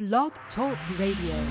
Blog Talk Radio.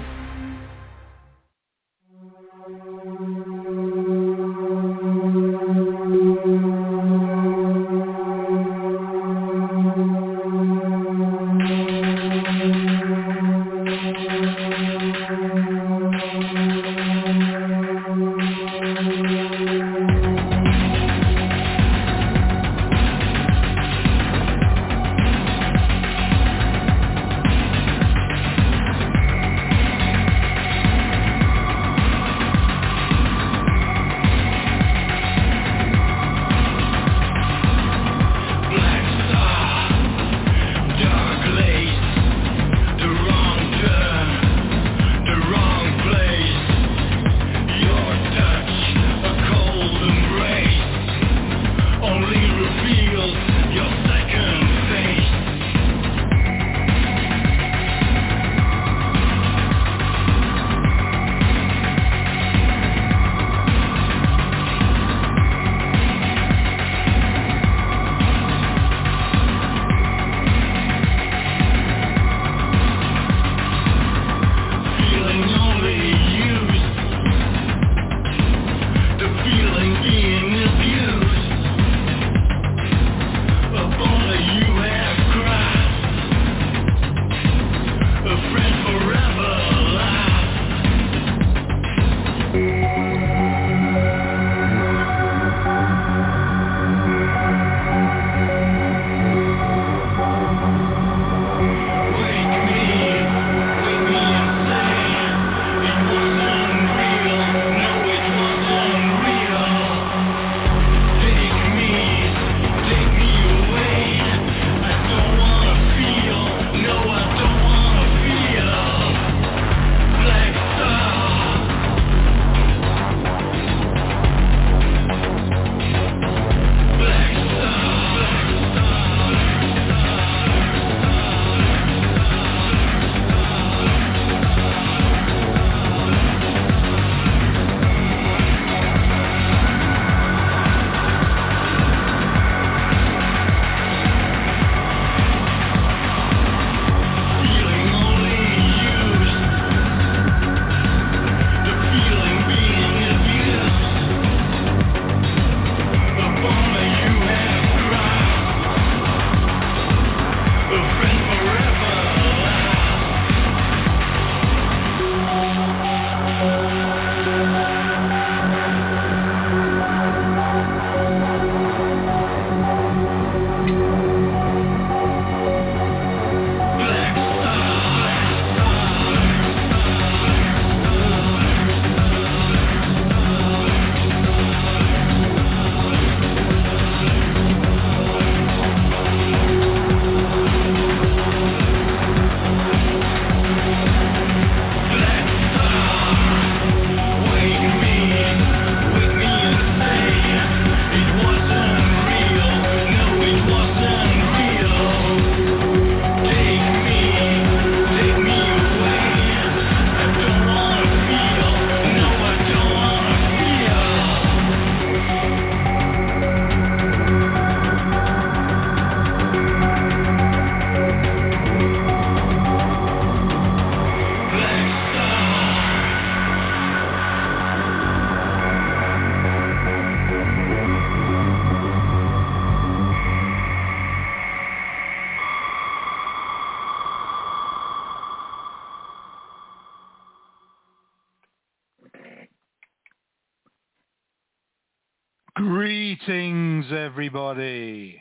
Greetings, everybody.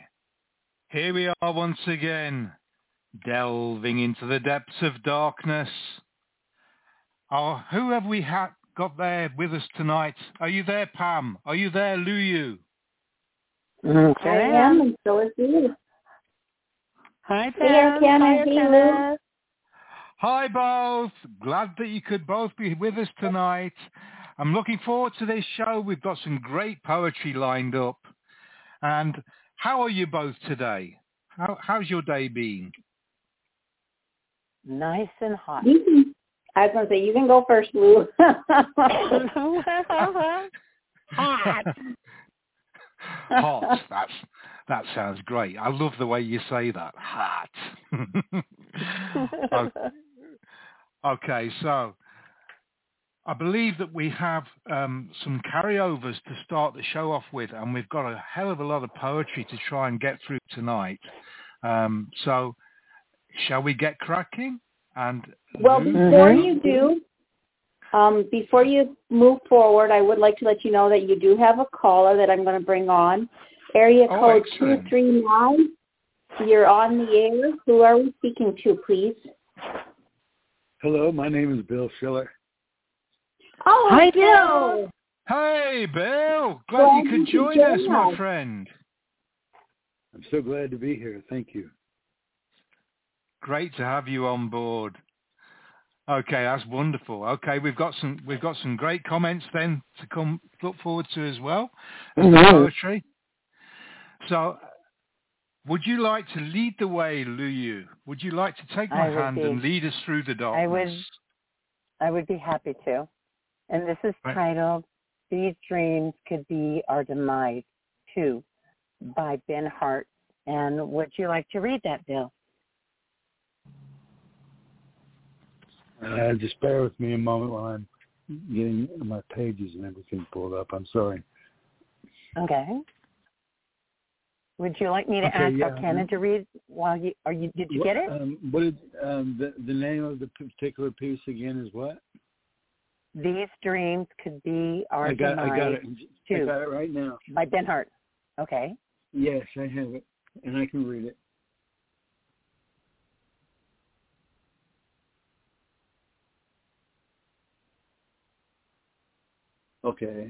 Here we are once again, delving into the depths of darkness. Oh, who have we got there with us tonight? Are you there, Pam? Are you there, Luyu? I am, and so is you. Hi, Pam. Hi, Kenneth. Hi, both. Glad that you could both be with us tonight. I'm looking forward to this show. We've got some great poetry lined up. And how are you both today? How's your day been? Nice and hot. I was going to say, you can go first, Lou. Hot. Hot. That sounds great. I love the way you say that. Hot. Okay, so I believe that we have some carryovers to start the show off with, and we've got a hell of a lot of poetry to try and get through tonight. So shall we get cracking? And well, before you do, before you move forward, I would like to let you know that you do have a caller that I'm going to bring on. Area code 239. You're on the air. Who are we speaking to, please? Hello, my name is Bill Schiller. Oh, hi, Bill. Hey, Bill. Glad you could join us, my friend. I'm so glad to be here. Thank you. Great to have you on board. Okay, that's wonderful. Okay, we've got some great comments then to look forward to as well as the poetry. So, would you like to lead the way, Luyu? Would you like to take my hand and lead us through the darkness? I would be happy to. And this is titled, These Dreams Could Be Our Demise, too, by Ben Hart. And would you like to read that, Bill? Just bear with me a moment while I'm getting my pages and everything pulled up. I'm sorry. Okay. Would you like me to ask Arcana to read while did you get it? What is the name of the particular piece again is what? These Dreams Could Be Our Demise. I got it. Too, I got it right now. By Ben Hart. Okay. Yes, I have it, and I can read it. Okay.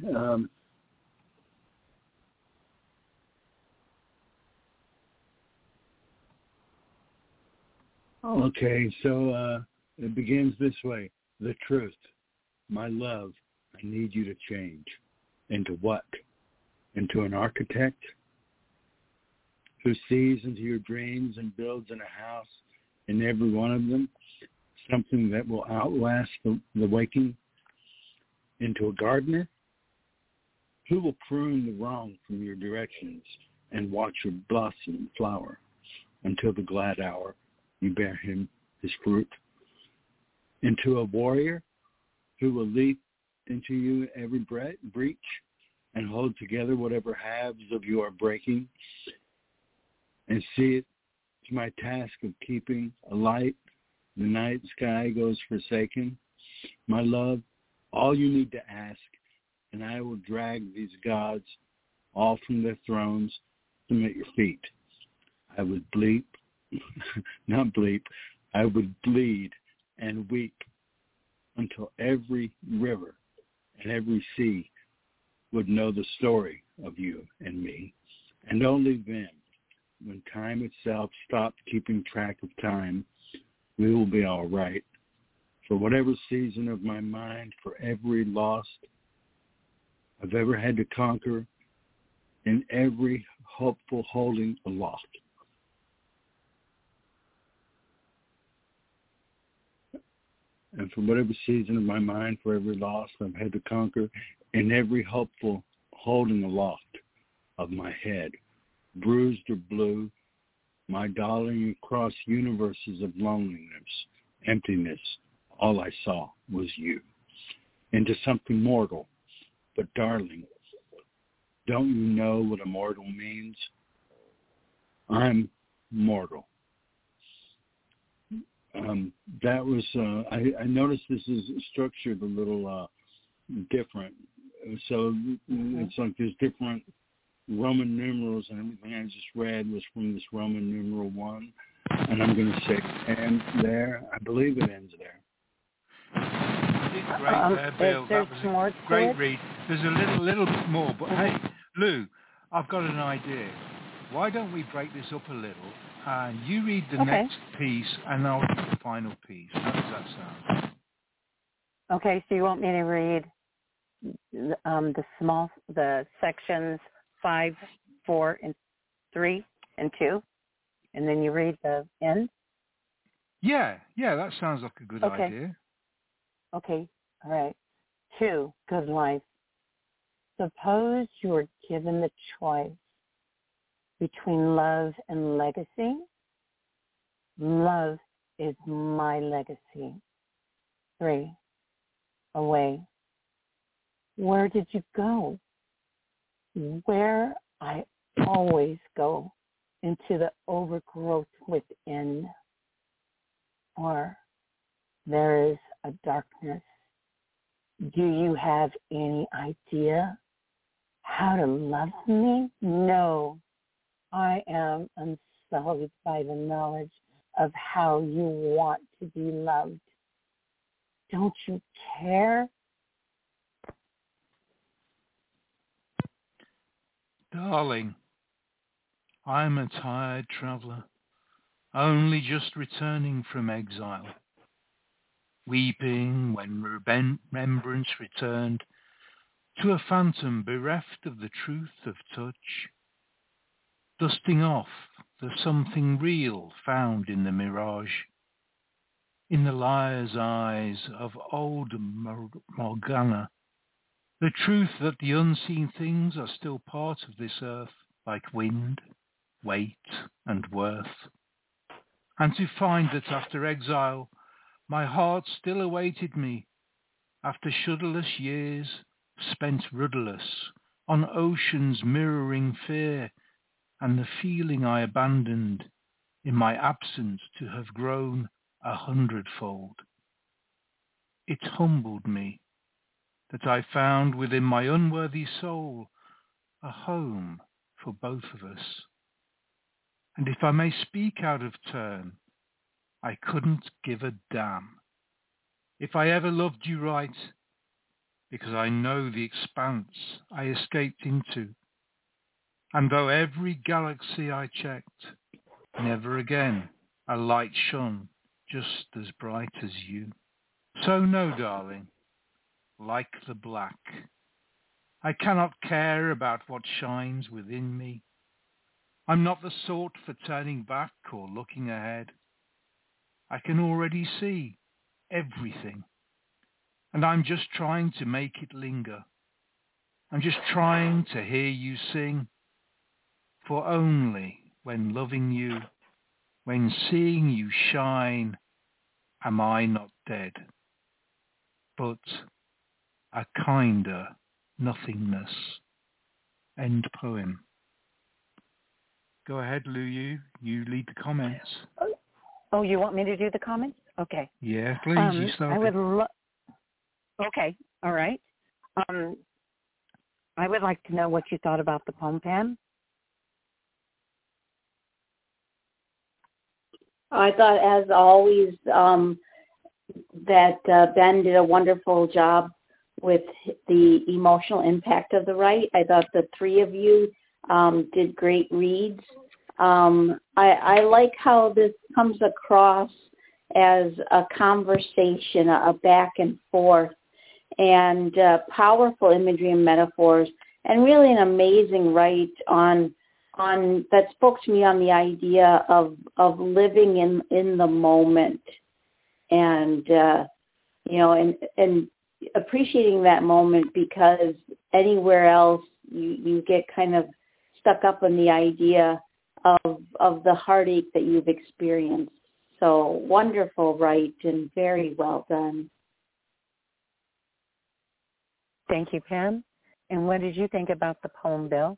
Okay, so it begins this way. The truth, my love, I need you to change. Into what? Into an architect who sees into your dreams and builds in a house, in every one of them, something that will outlast the waking. Into a gardener who will prune the wrong from your directions and watch your blossom and flower until the glad hour you bear him his fruit. Into a warrior who will leap into you every breach and hold together whatever halves of you are breaking, and see it to my task of keeping alight the night sky goes forsaken. My love, all you need to ask, and I will drag these gods all from their thrones to at your feet. I would bleep, not bleep, I would bleed and weep until every river and every sea would know the story of you and me. And only then, when time itself stops keeping track of time, we will be all right. For whatever season of my mind, for every loss I've ever had to conquer, in every hopeful holding aloft. And for whatever season of my mind, for every loss I've had to conquer, in every hopeful holding aloft of my head, bruised or blue, my darling, across universes of loneliness, emptiness, all I saw was you. Into something mortal, but darling, don't you know what immortal means? I'm mortal. That was, I noticed this is structured a little different. So it's like there's different Roman numerals, and everything I just read was from this Roman numeral 1. And I'm going to say end there. I believe it ends there. It's great there, Bill. That was a great read. There's a little bit more. But hey, Lou, I've got an idea. Why don't we break this up a little, and you read the next piece, and I'll read the final piece. How does that sound? Okay, so you want me to read the sections 5, 4, and 3, and 2, and then you read the end? Yeah, that sounds like a good idea. Okay, all right. 2, good life. Suppose you were given the choice between love and legacy. Love is my legacy. 3 away. Where did you go? Where I always go, into the overgrowth within. Or there is a darkness. Do you have any idea how to love me? No, I am unsullied by the knowledge of how you want to be loved. Don't you care? Darling, I'm a tired traveller, only just returning from exile, weeping when remembrance returned to a phantom bereft of the truth of touch, dusting off the something real found in the mirage, in the liar's eyes of old Morgana, the truth that the unseen things are still part of this earth, like wind, weight, and worth. And to find that after exile, my heart still awaited me, after shudderless years spent rudderless on oceans mirroring fear, and the feeling I abandoned in my absence to have grown 100-fold. It humbled me that I found within my unworthy soul a home for both of us. And if I may speak out of turn, I couldn't give a damn if I ever loved you right, because I know the expanse I escaped into. And though every galaxy I checked, never again a light shone just as bright as you. So no, darling, like the black, I cannot care about what shines within me. I'm not the sort for turning back or looking ahead. I can already see everything, and I'm just trying to make it linger. I'm just trying to hear you sing, for only when loving you, when seeing you shine, am I not dead, but a kinder nothingness. End poem. Go ahead, Lu Yu. You lead the comments. Oh, you want me to do the comments? Okay. Yeah, please. You start. I would Okay. All right. I would like to know what you thought about the poem, Pam. I thought, as always, that Ben did a wonderful job with the emotional impact of the right. I thought the three of you did great reads. I like how this comes across as a conversation, a back and forth, and powerful imagery and metaphors, and really an amazing write on that spoke to me on the idea of living in the moment, and and appreciating that moment, because anywhere else you get kind of stuck up in the idea of the heartache that you've experienced. So wonderful write and very well done. Thank you, Pam. And what did you think about the poem, Bill?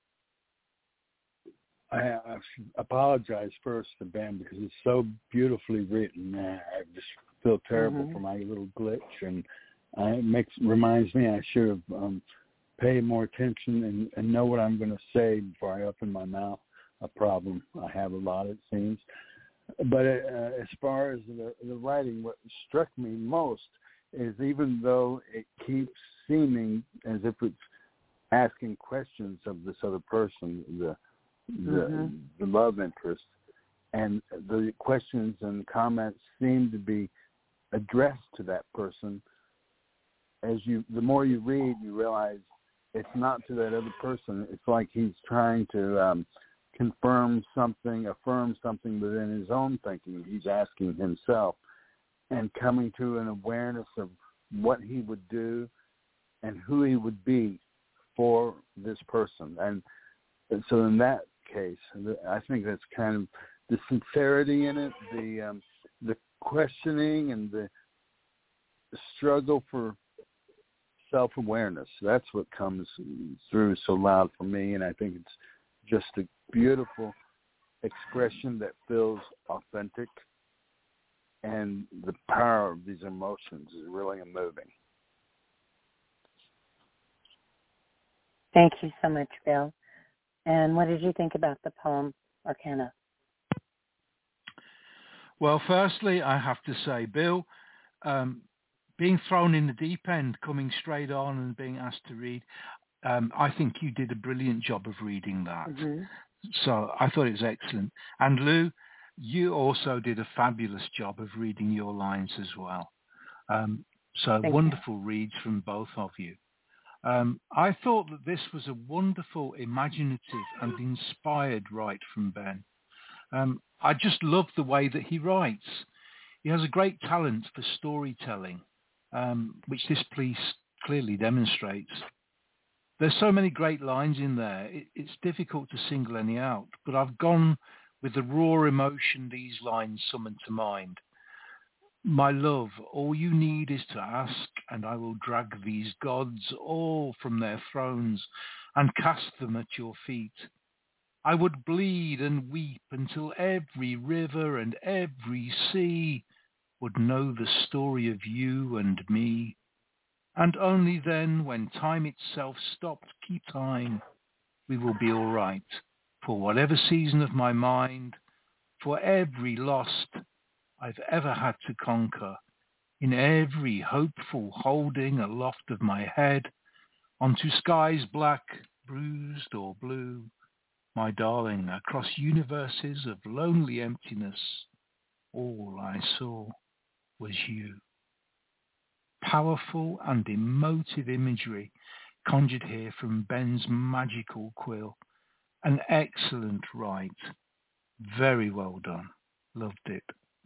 I apologize first to Ben because it's so beautifully written. I just feel terrible for my little glitch, and it reminds me I should have paid more attention and know what I'm going to say before I open my mouth. A problem I have a lot, it seems. But as far as the writing, what struck me most is, even though it keeps seeming as if it's asking questions of this other person, the love interest, and the questions and comments seem to be addressed to that person. The more you read, you realize it's not to that other person. It's like he's trying to confirm something, affirm something within his own thinking. He's asking himself and coming to an awareness of what he would do and who he would be for this person. And so in that case, I think that's kind of the sincerity in it, the questioning and the struggle for self-awareness. That's what comes through so loud for me, and I think it's just a beautiful expression that feels authentic, and the power of these emotions is really moving. Thank you so much, Bill. And what did you think about the poem, Arcana? Well, firstly, I have to say, Bill, being thrown in the deep end, coming straight on and being asked to read, I think you did a brilliant job of reading that. Mm-hmm. So I thought it was excellent. And Lou, you also did a fabulous job of reading your lines as well. So Thank wonderful reads from both of you. I thought that this was a wonderful, imaginative and inspired write from Ben. I just love the way that he writes. He has a great talent for storytelling, which this piece clearly demonstrates. There's so many great lines in there, it's difficult to single any out, but I've gone with the raw emotion these lines summon to mind. My love, all you need is to ask, and I will drag these gods all from their thrones and cast them at your feet. I would bleed and weep until every river and every sea would know the story of you and me. And only then, when time itself stopped, keep time, we will be all right. For whatever season of my mind, for every lost I've ever had to conquer, in every hopeful holding aloft of my head, onto skies black, bruised or blue, my darling, across universes of lonely emptiness, all I saw was you. Powerful and emotive imagery conjured here from Ben's magical quill. An excellent write. Very well done. Loved it.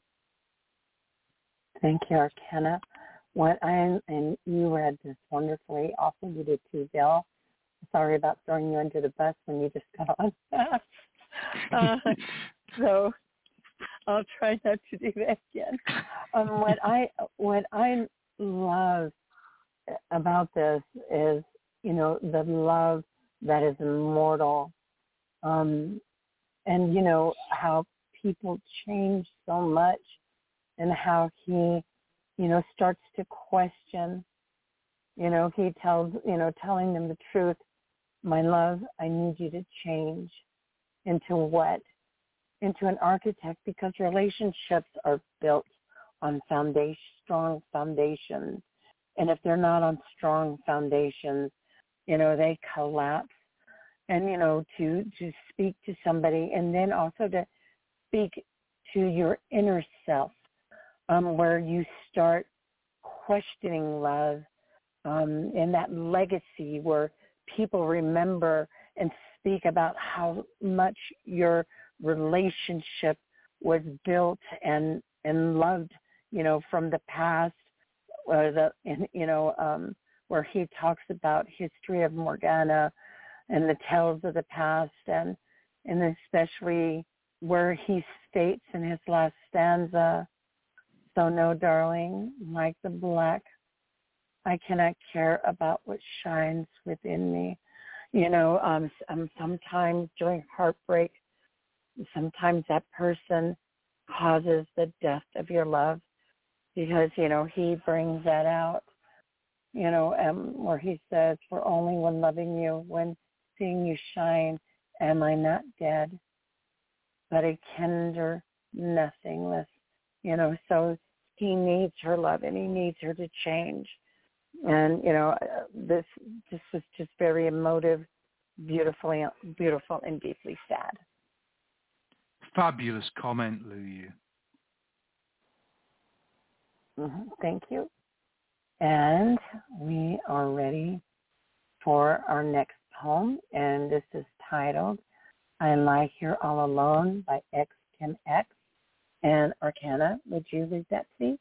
Thank you, Arcana. And you read this wonderfully. Also, you did too, Bill. Sorry about throwing you under the bus when you just got on. So I'll try not to do that again. What I love about this is, the love that is immortal, and how people change so much, and how he, starts to question. He tells, telling them the truth. My love, I need you to change. Into what? Into an architect, because relationships are built on strong foundations. And if they're not on strong foundations, they collapse. And, to speak to somebody, and then also to speak to your inner self, where you start questioning love, and that legacy where people remember and speak about how much your relationship was built and loved, from the past, where he talks about history of Morgana and the tales of the past, and especially where he states in his last stanza, so no, darling, like the black, I cannot care about what shines within me. Sometimes during heartbreak, sometimes that person causes the death of your love, because, he brings that out, where he says, for only when loving you, when seeing you shine, am I not dead, but a tender nothingness, so he needs her love and he needs her to change. And, this was just very emotive, beautiful and deeply sad. Fabulous comment, Lou. Thank you. And we are ready for our next poem, and this is titled I Lie Here All Alone by X Tim X. And Arcana, would you read that, please?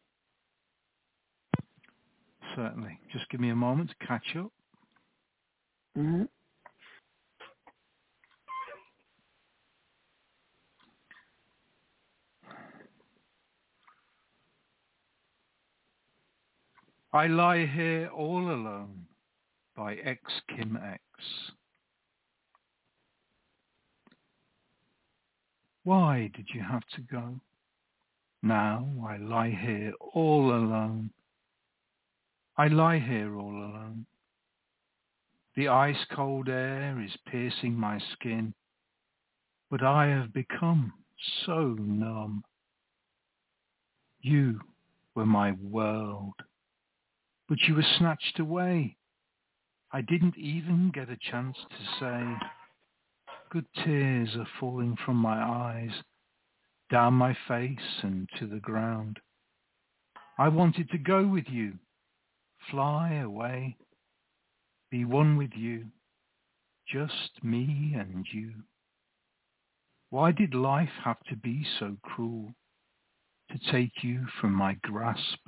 Certainly. Just give me a moment to catch up. Mm-hmm. I lie here all alone by X Kim X. Why did you have to go? Now I lie here all alone. I lie here all alone. The ice-cold air is piercing my skin, but I have become so numb. You were my world, but you were snatched away. I didn't even get a chance to say, good tears are falling from my eyes, down my face and to the ground. I wanted to go with you, fly away, be one with you, just me and you. Why did life have to be so cruel, to take you from my grasp?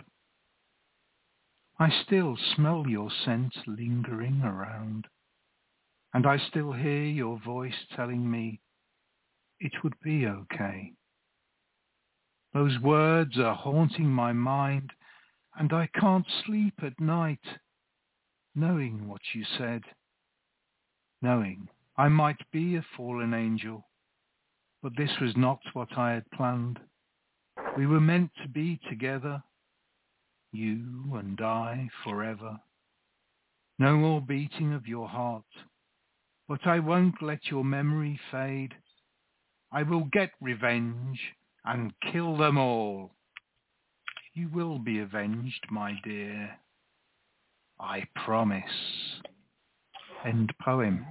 I still smell your scent lingering around, and I still hear your voice telling me it would be okay. Those words are haunting my mind, and I can't sleep at night, knowing what you said, knowing I might be a fallen angel, but this was not what I had planned. We were meant to be together, you and I forever. No more beating of your heart, but I won't let your memory fade. I will get revenge and kill them all. You will be avenged, my dear. I promise. End poem.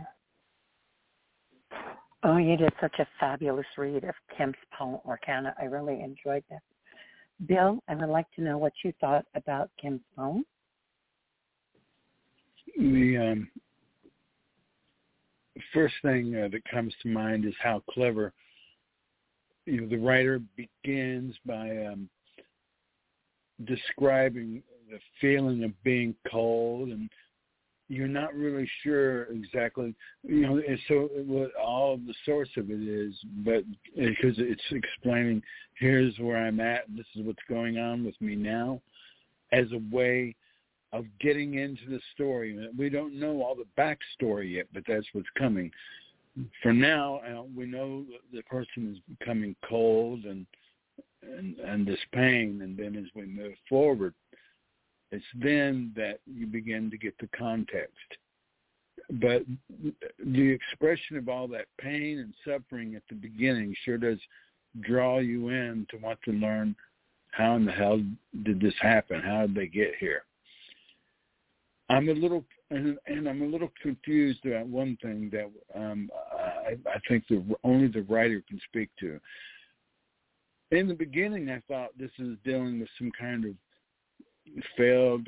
Oh, you did such a fabulous read of Kim's poem, Orkana. I really enjoyed that. Bill, I would like to know what you thought about Kim's poem. The first thing that comes to mind is how clever, the writer begins by describing the feeling of being cold, and you're not really sure exactly, so what all of the source of it is, but because it's explaining, here's where I'm at, and this is what's going on with me now, as a way of getting into the story. We don't know all the backstory yet, but that's what's coming. For now, we know the person is becoming cold and this pain, and then as we move forward, it's then that you begin to get the context. But the expression of all that pain and suffering at the beginning sure does draw you in to want to learn how in the hell did this happen? How did they get here? I'm a little confused about one thing that I think only the writer can speak to. In the beginning, I thought this is dealing with some kind of failed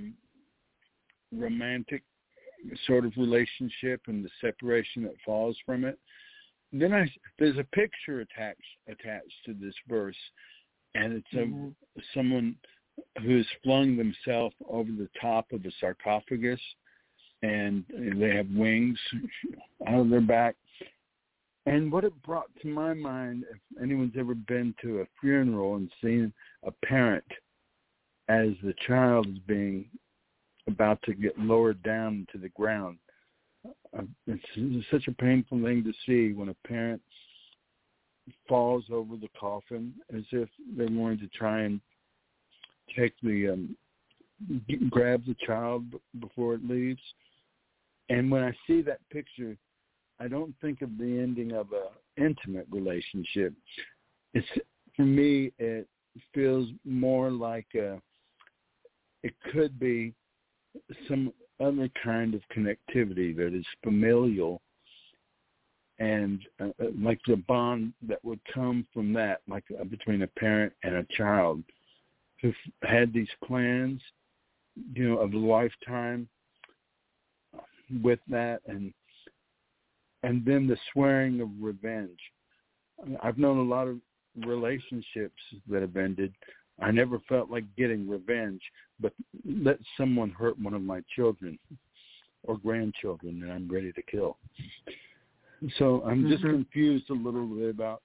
romantic sort of relationship and the separation that falls from it. Then there's a picture attached to this verse, and it's someone who's flung themselves over the top of a sarcophagus, and they have wings out of their back. And what it brought to my mind, if anyone's ever been to a funeral and seen a parent as the child is being about to get lowered down to the ground, it's such a painful thing to see when a parent falls over the coffin as if they're going to try and take grab the child before it leaves. And when I see that picture, I don't think of the ending of an intimate relationship. For me, it feels more like it could be some other kind of connectivity that is familial, and like the bond that would come from that, like between a parent and a child who've had these plans, of a lifetime with that, and then the swearing of revenge. I've known a lot of relationships that have ended. I never felt like getting revenge, but let someone hurt one of my children or grandchildren, and I'm ready to kill. So I'm just confused a little bit about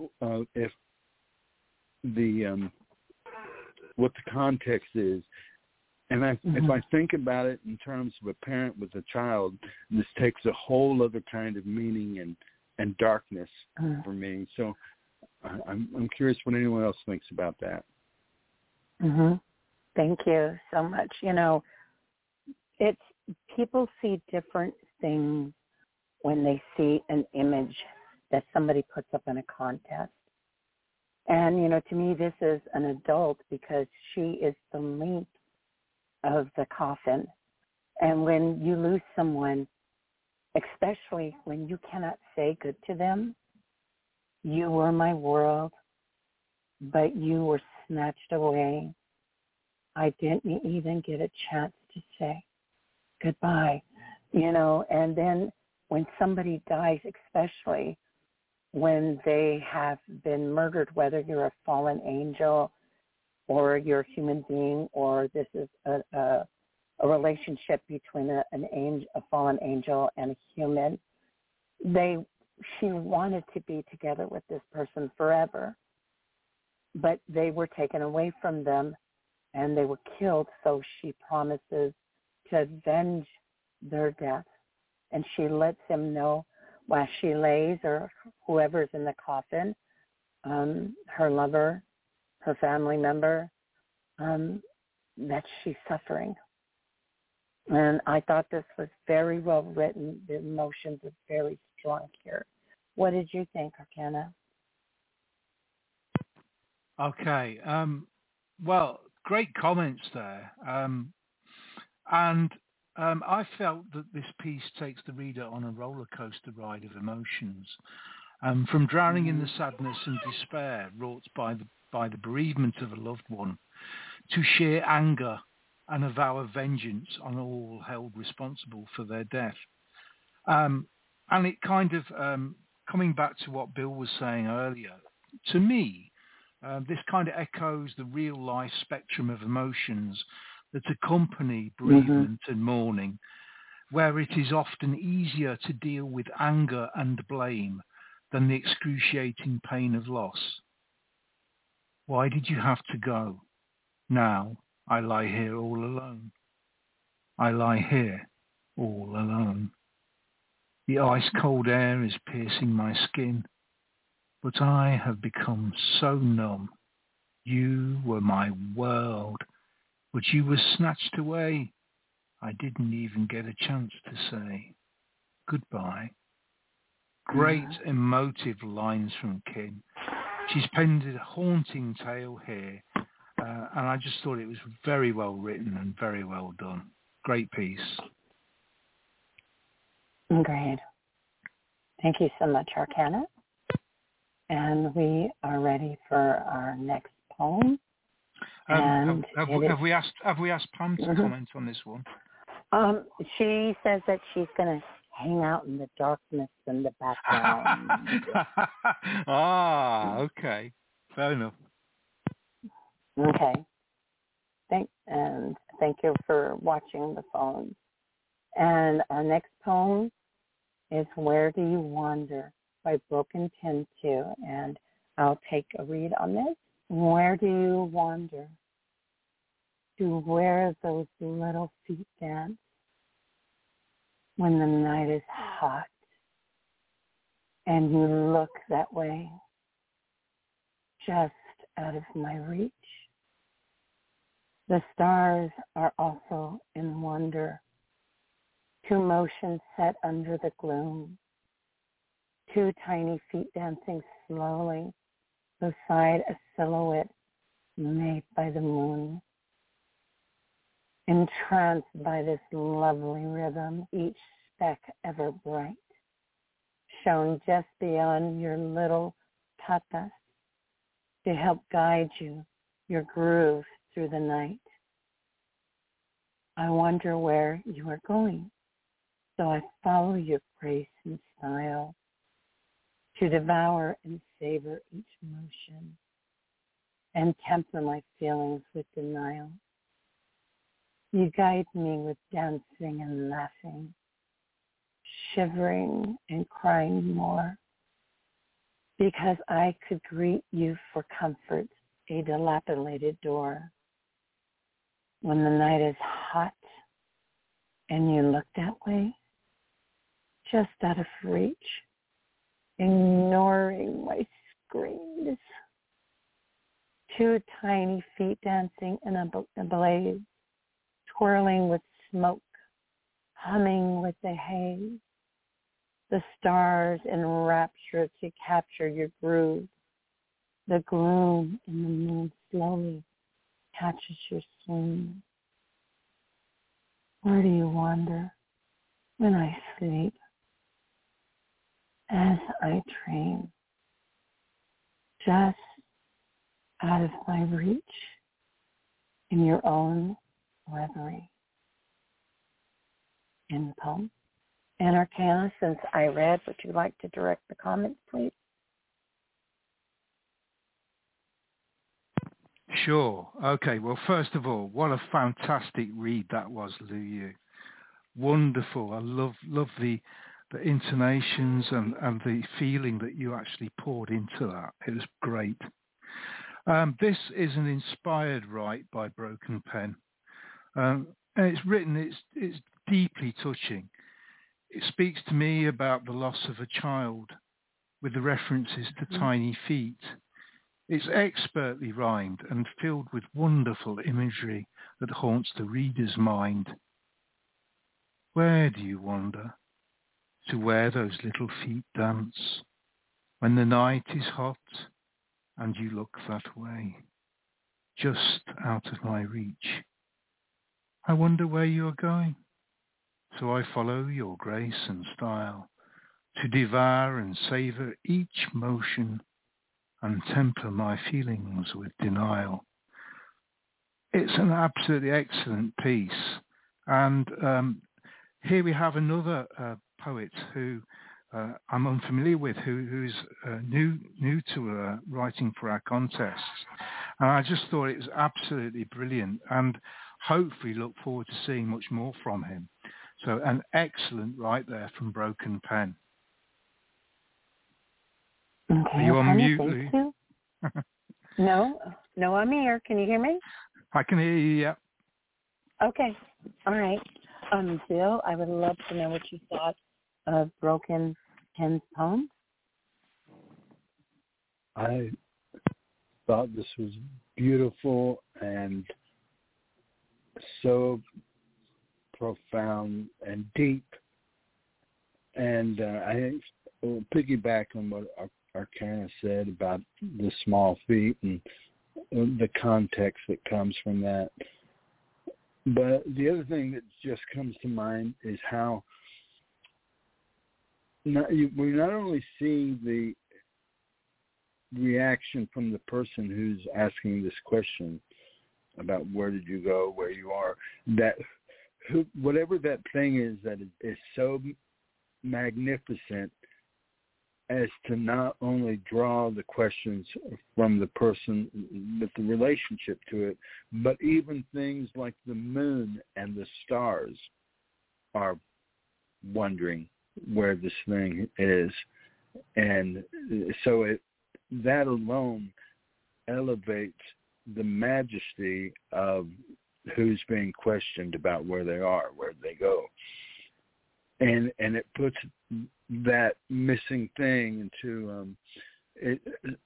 if the what the context is, And if I think about it in terms of a parent with a child, this takes a whole other kind of meaning and darkness for me. So I'm curious what anyone else thinks about that. Thank you so much. It's people see different things when they see an image that somebody puts up in a contest. And, to me, this is an adult because she is the link of the coffin. And when you lose someone, especially when you cannot say good to them, you were my world, but you were snatched away. I didn't even get a chance to say goodbye, and then when somebody dies, especially when they have been murdered, whether you're a fallen angel or you're a human being, or this is a relationship between a fallen angel and a human. She wanted to be together with this person forever, but they were taken away from them and they were killed. So she promises to avenge their death, and she lets him know while she lays, or whoever's in the coffin, her lover, her family member, that she's suffering. And I thought this was very well written. The emotions are very strong here. What did you think, Arcana? Okay. Well, great comments there. I felt that this piece takes the reader on a roller coaster ride of emotions, from drowning in the sadness and despair wrought by the bereavement of a loved one, to sheer anger and a vow of vengeance on all held responsible for their death. And it kind of, coming back to what Bill was saying earlier, to me, this kind of echoes the real-life spectrum of emotions that accompany bereavement and mourning, where it is often easier to deal with anger and blame than the excruciating pain of loss. Why did you have to go? Now I lie here all alone. I lie here all alone. The ice-cold air is piercing my skin, but I have become so numb. You were my world, but you were snatched away. I didn't even get a chance to say goodbye. Great emotive lines from Kim. She's penned a haunting tale here, and I just thought it was very well written and very well done. Great piece. Great. Thank you so much, Arcana. And we are ready for our next poem. Have we asked Pam to comment on this one? She says that she's going to hang out in the darkness in the background. Okay. Fair enough. Okay. Thank you for watching the phones. And our next poem is Where Do You Wander by Broken Tin 2. And I'll take a read on this. Where do you wander? To where those little feet dance when the night is hot and you look that way, just out of my reach. The stars are also in wonder, two motions set under the gloom, two tiny feet dancing slowly beside a silhouette made by the moon. Entranced by this lovely rhythm, each speck ever bright, shown just beyond your little tapas to help guide you, your groove through the night. I wonder where you are going, so I follow your grace and style to devour and savor each motion and temper my feelings with denial. You guide me with dancing and laughing, shivering and crying more, because I could greet you for comfort, a dilapidated door. when the night is hot and you look that way, just out of reach, ignoring my screams. 2 tiny feet dancing in a blaze, twirling with smoke, humming with the haze. The stars in rapture to capture your groove. The gloom in the moon slowly catches your swoon. Where do you wander when I sleep? As I dream, just out of my reach, in your own reverie. In poem. And Arcana, since I read, would you like to direct the comments, please? Sure. Okay. Well, first of all, what a fantastic read that was, Lu Yu. Wonderful. I love the intonations and the feeling that you actually poured into that. It was great. This is an inspired write by Broken Pen. And it's written, it's deeply touching. It speaks to me about the loss of a child with the references to tiny feet. It's expertly rhymed and filled with wonderful imagery that haunts the reader's mind. Where do you wander? To where those little feet dance, when the night is hot and you look that way, just out of my reach. I wonder where you are going, so I follow your grace and style, to devour and savour each motion and temper my feelings with denial. It's an absolutely excellent piece. And here we have another poet who I'm unfamiliar with, who's new to writing for our contests. And I just thought it was absolutely brilliant, and hopefully look forward to seeing much more from him. So an excellent write there from Broken Pen. Okay, are you on mute, Thank you. No, I'm here. Can you hear me? I can hear you, yeah. Okay, all right. Bill, I would love to know what you thought of Broken Pen's poem. I thought this was beautiful and so profound and deep. And I will piggyback on what Arcana said about the small feet and the context that comes from that. But the other thing that just comes to mind is how we not only see the reaction from the person who's asking this question about where did you go, where you are, that whatever that thing is that is so magnificent as to not only draw the questions from the person with the relationship to it, but even things like the moon and the stars are wondering where this thing is. And so that alone elevates the majesty of who's being questioned about where they are, where they go. And it puts that missing thing into it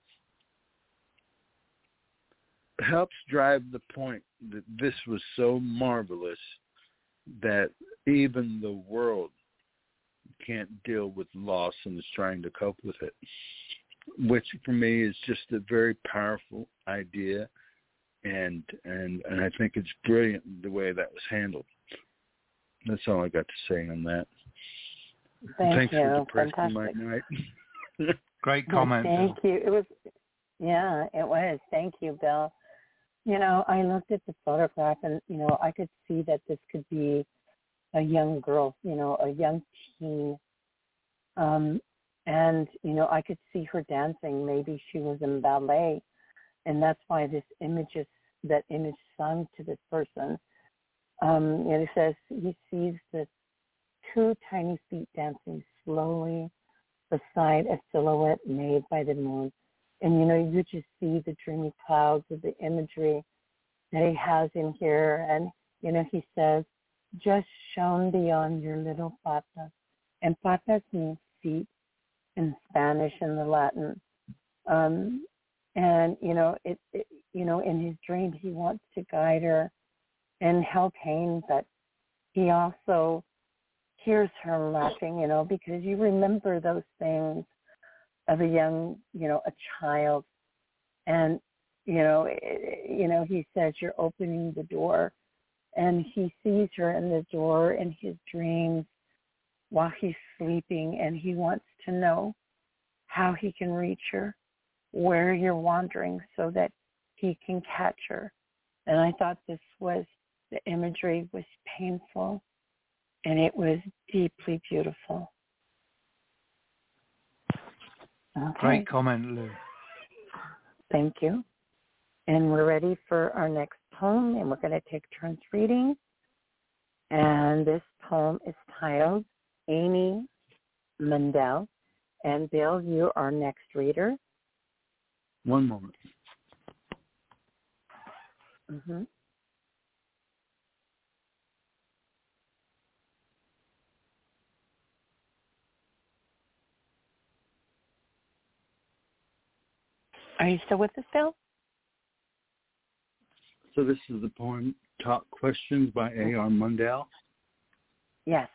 helps drive the point that this was so marvelous that even the world can't deal with loss and is trying to cope with it, which for me is just a very powerful idea, and I think it's brilliant the way that was handled. That's all I got to say on that. Thanks you. For depressing my night. Great comment. Thank you. It was. Thank you, Bill. I looked at the photograph and, I could see that this could be a young girl, a young teen. And, I could see her dancing. Maybe she was in ballet. And that's why that image sung to this person. It says he sees the 2 tiny feet dancing slowly beside a silhouette made by the moon. And, you just see the dreamy clouds of the imagery that he has in here. And, he says, just shone beyond your little patas. And patas means feet in Spanish and the Latin. And, in his dream, he wants to guide her and help Hayne, but he also hears her laughing, because you remember those things of a young, a child. And, he says you're opening the door, and he sees her in the door in his dreams while he's sleeping, and he wants to know how he can reach her, where you're wandering, so that he can catch her. And I thought the imagery was painful, and it was deeply beautiful. Okay. Great comment, Lou. Thank you. And we're ready for our next poem, and we're going to take turns reading. And this poem is titled Amy Mundell. And Bill, you are next reader. One moment. Mm-hmm. Are you still with us, Bill? So this is the poem Talk Questions by A.R. Mundell? Yes.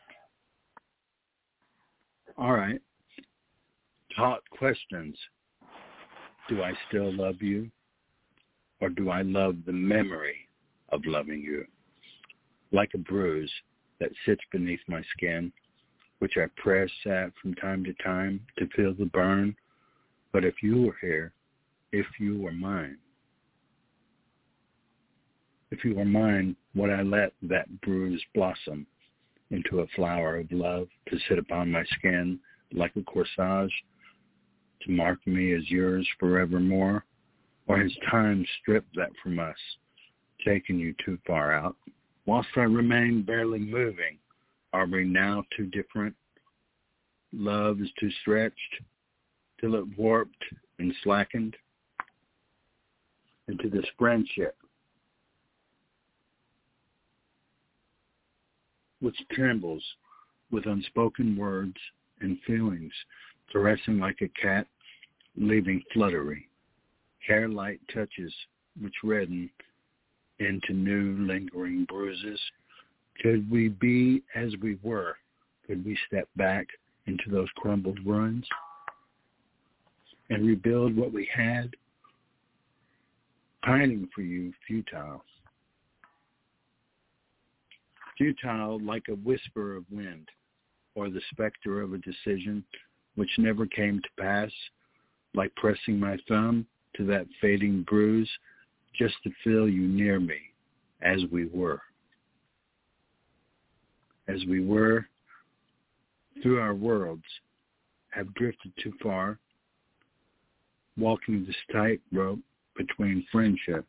All right. Talk questions. Do I still love you? Or do I love the memory of loving you? Like a bruise that sits beneath my skin, which I press at from time to time to feel the burn. But if you were here, if you were mine, if you were mine, would I let that bruise blossom into a flower of love to sit upon my skin like a corsage, to mark me as yours forevermore? Or has time stripped that from us, taken you too far out? Whilst I remain barely moving, are we now too different? Love is too stretched till it warped and slackened into this friendship which trembles with unspoken words and feelings, caressing like a cat, leaving fluttery, hair-light touches which redden into new lingering bruises. Could we be as we were? Could we step back into those crumbled ruins and rebuild what we had? Pining for you, futile. Futile like a whisper of wind, or the specter of a decision which never came to pass, like pressing my thumb to that fading bruise just to feel you near me as we were. As we were, through our worlds, have drifted too far, walking this tightrope between friendship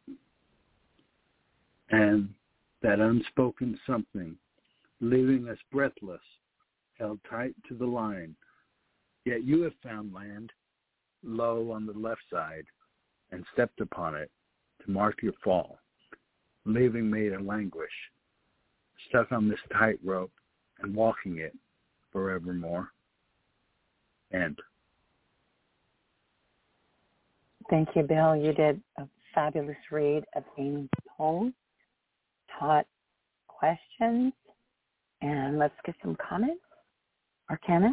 and that unspoken something, leaving us breathless, held tight to the line. Yet you have found land low on the left side and stepped upon it to mark your fall, leaving me to languish, stuck on this tightrope and walking it forevermore. End. Thank you, Bill. You did a fabulous read of Amy's poem, Taught Questions. And let's get some comments. Arcana?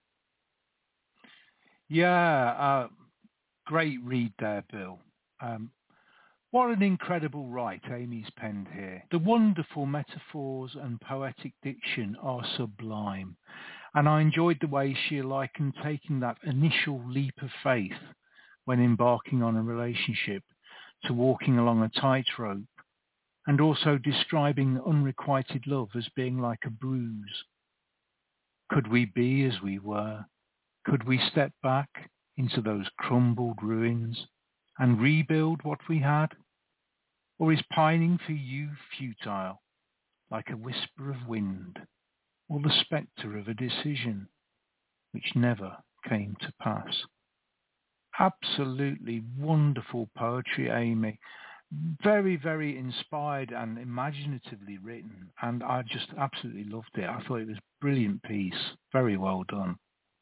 Yeah, great read there, Bill. What an incredible write Amy's penned here. The wonderful metaphors and poetic diction are sublime. And I enjoyed the way she likened taking that initial leap of faith when embarking on a relationship to walking along a tightrope, and also describing unrequited love as being like a bruise. Could we be as we were? Could we step back into those crumbled ruins and rebuild what we had? Or is pining for you futile, like a whisper of wind, or the spectre of a decision which never came to pass? Absolutely wonderful poetry, Amy. very, very inspired and imaginatively written, and I just absolutely loved it. I thought it was a brilliant piece. Very well done.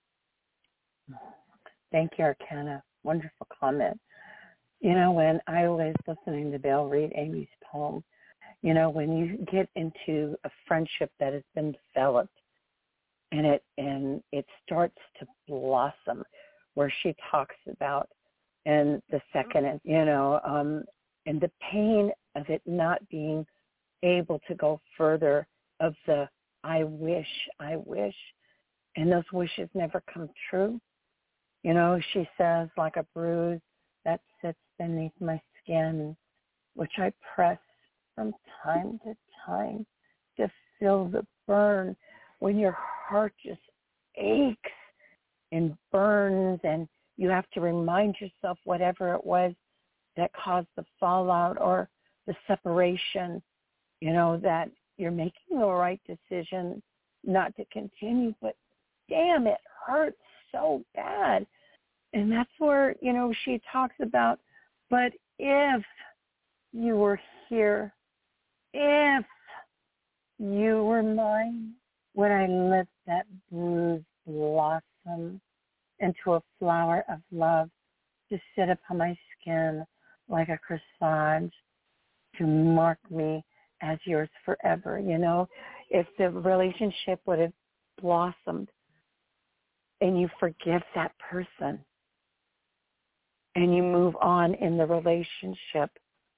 Thank you, Arcana. Wonderful comment. You know, when I was listening to Bill read Amy's poem, you know, when you get into a friendship that has been developed and it starts to blossom, where she talks about in the second, you know, and the pain of it not being able to go further, of the I wish, and those wishes never come true. You know, she says, like a bruise that sits beneath my skin, which I press from time to time to feel the burn, when your heart just aches and burns, and you have to remind yourself whatever it was that caused the fallout or the separation, you know, that you're making the right decision not to continue, but damn, it hurts so bad. And that's where, you know, she talks about, but if you were here, if you were mine, would I let that bruise blossom into a flower of love to sit upon my skin like a corsage to mark me as yours forever? You know, if the relationship would have blossomed and you forgive that person and you move on in the relationship,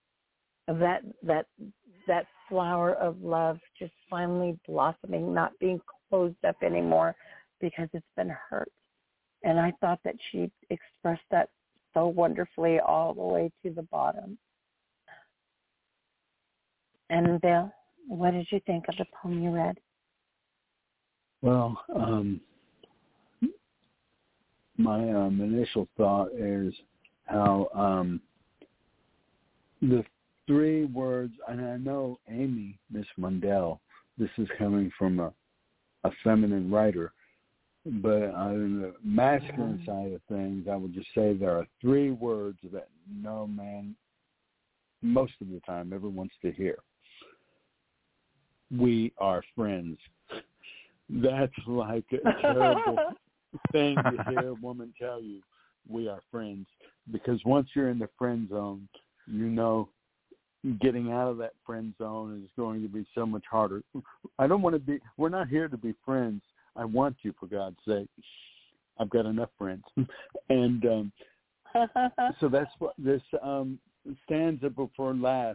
that flower of love just finally blossoming, not being closed up anymore because it's been hurt. And I thought that she expressed that so wonderfully all the way to the bottom. And Bill, what did you think of the poem you read? Well, my initial thought is how the three words, and I know Amy, Miss Mundell, this is coming from a feminine writer, but on the masculine side of things, I would just say there are three words that no man most of the time ever wants to hear. We are friends. That's like a terrible thing to hear a woman tell you, we are friends. Because once you're in the friend zone, you know getting out of that friend zone is going to be so much harder. We're not here to be friends. I want you, for God's sake. I've got enough friends. And so that's what this stanza before last,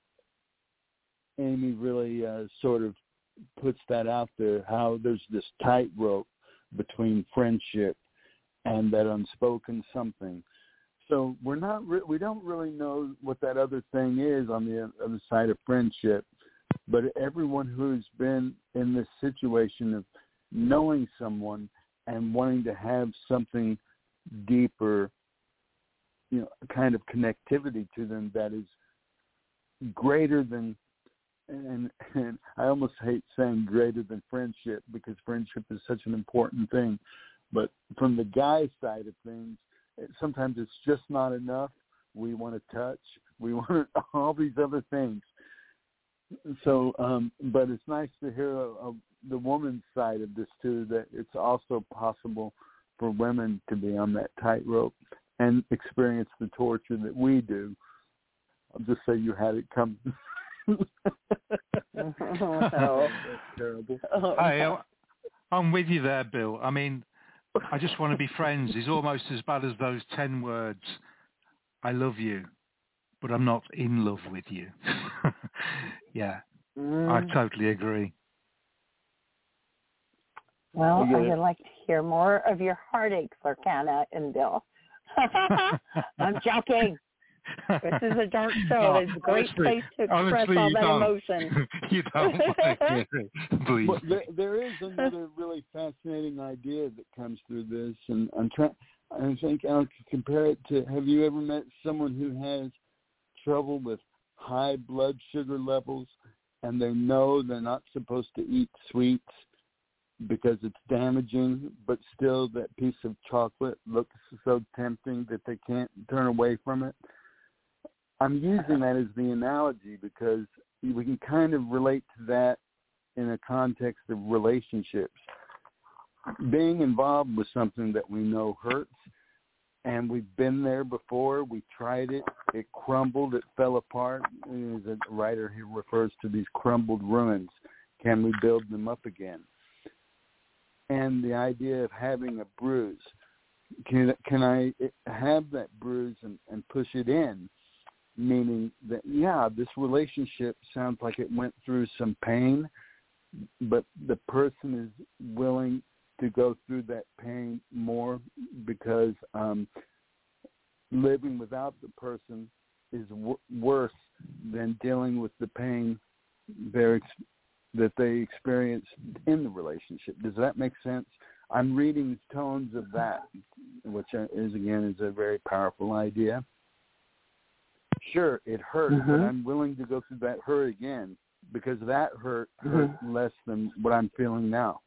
Amy really sort of puts that out there, how there's this tightrope between friendship and that unspoken something. So we don't really know what that other thing is on the other side of friendship, but everyone who's been in this situation of knowing someone and wanting to have something deeper, you know, kind of connectivity to them that is greater than, and I almost hate saying greater than friendship because friendship is such an important thing, but from the guy's side of things, sometimes it's just not enough. We want to touch. We want all these other things. So, but it's nice to hear the woman's side of this too, that it's also possible for women to be on that tightrope and experience the torture that we do. I'll just say you had it coming. Oh, that's terrible. I'm with you there, Bill. I mean, I just want to be friends is almost as bad as those 10 words, I love you, but I'm not in love with you. Yeah, I totally agree. Well, I would like to hear more of your heartaches, Arcana and Bill. I'm joking. This is a dark show. It's a great place to express all that emotion. You don't want to hear it, please. Well, there is another really fascinating idea that comes through this, and I think I'll compare it to, have you ever met someone who has trouble with high blood sugar levels and they know they're not supposed to eat sweets because it's damaging, but still that piece of chocolate looks so tempting that they can't turn away from it? I'm using that as the analogy because we can kind of relate to that in a context of relationships. Being involved with something that we know hurts, and we've been there before, we tried it, it crumbled, it fell apart. As a writer here refers to these crumbled ruins. Can we build them up again? And the idea of having a bruise. Can I have that bruise and push it in? Meaning that, yeah, this relationship sounds like it went through some pain, but the person is willing to go through that pain more because living without the person is worse than dealing with the pain that they experienced in the relationship. Does that make sense? I'm reading tones of that, which is a very powerful idea. Sure, it hurt, but I'm willing to go through that hurt again because that hurt less than what I'm feeling now.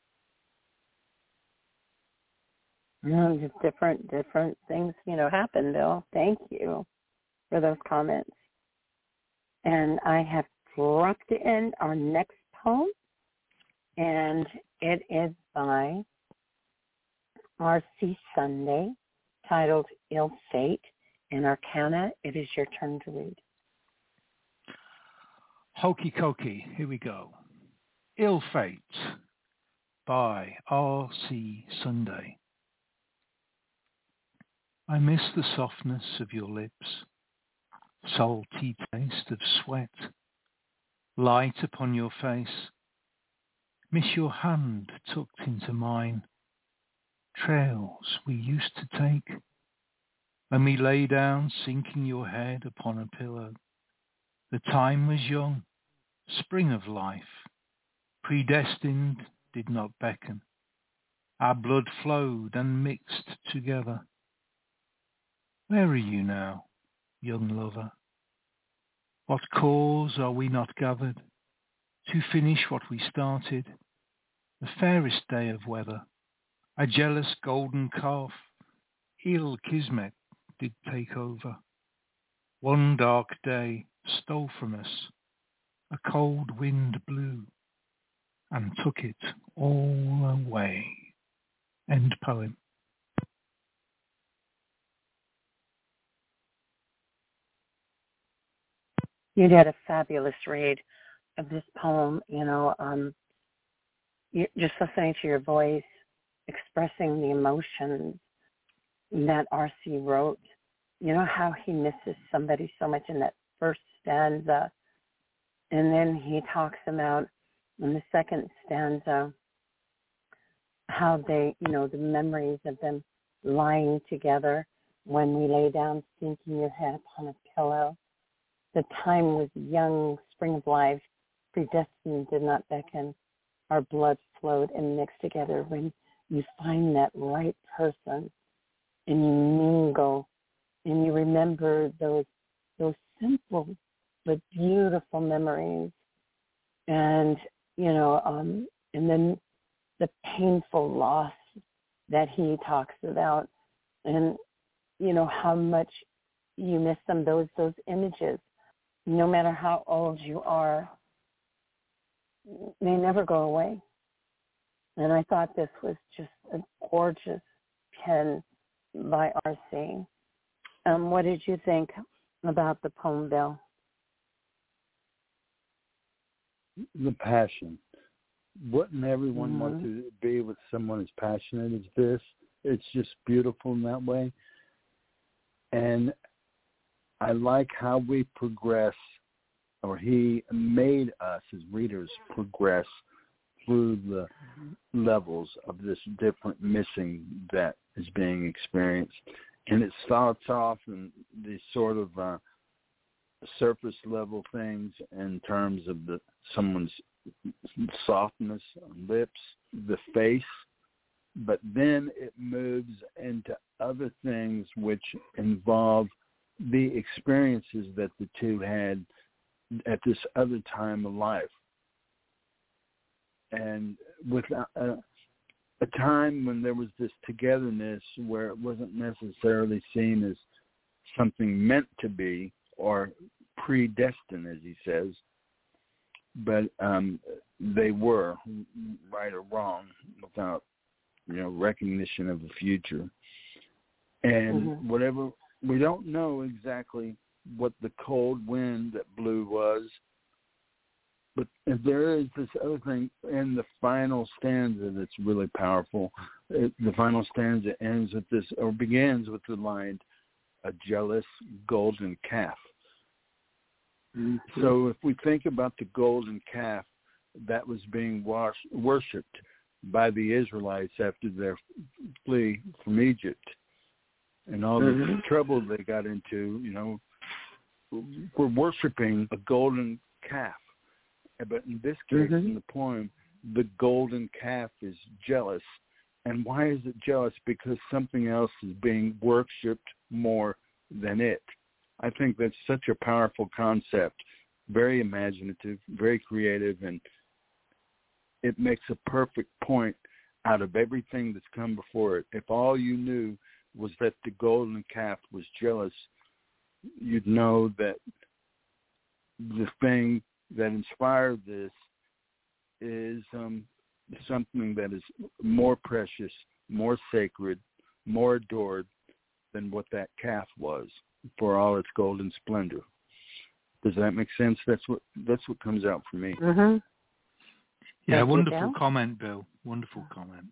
Just different things, happen, Bill. Thank you for those comments. And I have dropped in our next poem, and it is by R.C. Sunday, titled Ill Fate. And Arcana, it is your turn to read. Hokey cokey, here we go. Ill Fate by R.C. Sunday. I miss the softness of your lips, salty taste of sweat, light upon your face. Miss your hand tucked into mine, trails we used to take. When we lay down, sinking your head upon a pillow, the time was young, spring of life, predestined did not beckon. Our blood flowed and mixed together. Where are you now, young lover? What cause are we not gathered to finish what we started? The fairest day of weather, a jealous golden calf, ill kismet did take over. One dark day stole from us, a cold wind blew and took it all away. End poem. You did a fabulous read of this poem. Just listening to your voice, expressing the emotions that R.C. wrote. You know how he misses somebody so much in that first stanza. And then he talks about in the second stanza how they, the memories of them lying together when we lay down, sinking your head upon a pillow. The time was young, spring of life, predestined did not beckon. Our blood flowed and mixed together. When you find that right person and you mingle and you remember those simple but beautiful memories, and and then the painful loss that he talks about, and how much you miss them. Those images, no matter how old you are, they never go away. And I thought this was just a gorgeous pen by R.C. What did you think about the poem, Bill? The passion. Wouldn't everyone want to be with someone as passionate as this? It's just beautiful in that way. And I like how we progress, or he made us as readers progress through the levels of this different missing that is being experienced. And it starts off in these sort of surface level things in terms of someone's softness on lips, the face, but then it moves into other things which involve the experiences that the two had at this other time of life. And with a time when there was this togetherness where it wasn't necessarily seen as something meant to be, or predestined, as he says, but they were right or wrong without, recognition of the future. And whatever, we don't know exactly what the cold wind that blew was, but there is this other thing in the final stanza that's really powerful. The final stanza ends with this, or begins with the line, "A jealous golden calf." So if we think about the golden calf that was being worshipped by the Israelites after their flee from Egypt and all the trouble they got into, we're worshiping a golden calf. But in this case, in the poem, the golden calf is jealous. And why is it jealous? Because something else is being worshipped more than it. I think that's such a powerful concept, very imaginative, very creative, and it makes a perfect point out of everything that's come before it. If all you knew was that the golden calf was jealous, you'd know that the thing that inspired this is something that is more precious, more sacred, more adored than what that calf was, for all its golden splendor. Does that make sense? That's what comes out for me. Yeah, Thank wonderful you, comment, Bill. Wonderful comment.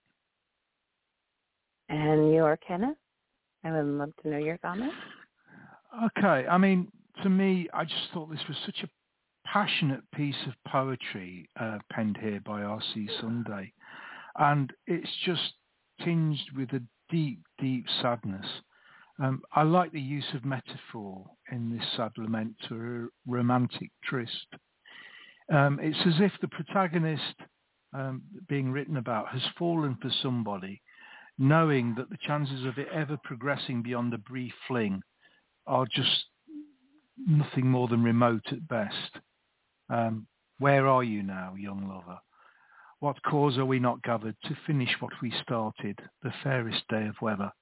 And your Kenneth? I would love to know your comment. Okay, I mean, to me, I just thought this was such a passionate piece of poetry penned here by R.C. Sunday. And it's just tinged with a deep, deep sadness. I like the use of metaphor in this sad lament to a romantic tryst. It's as if the protagonist being written about has fallen for somebody, knowing that the chances of it ever progressing beyond a brief fling are just nothing more than remote at best. Where are you now, young lover? What cause are we not gathered to finish what we started, the fairest day of weather?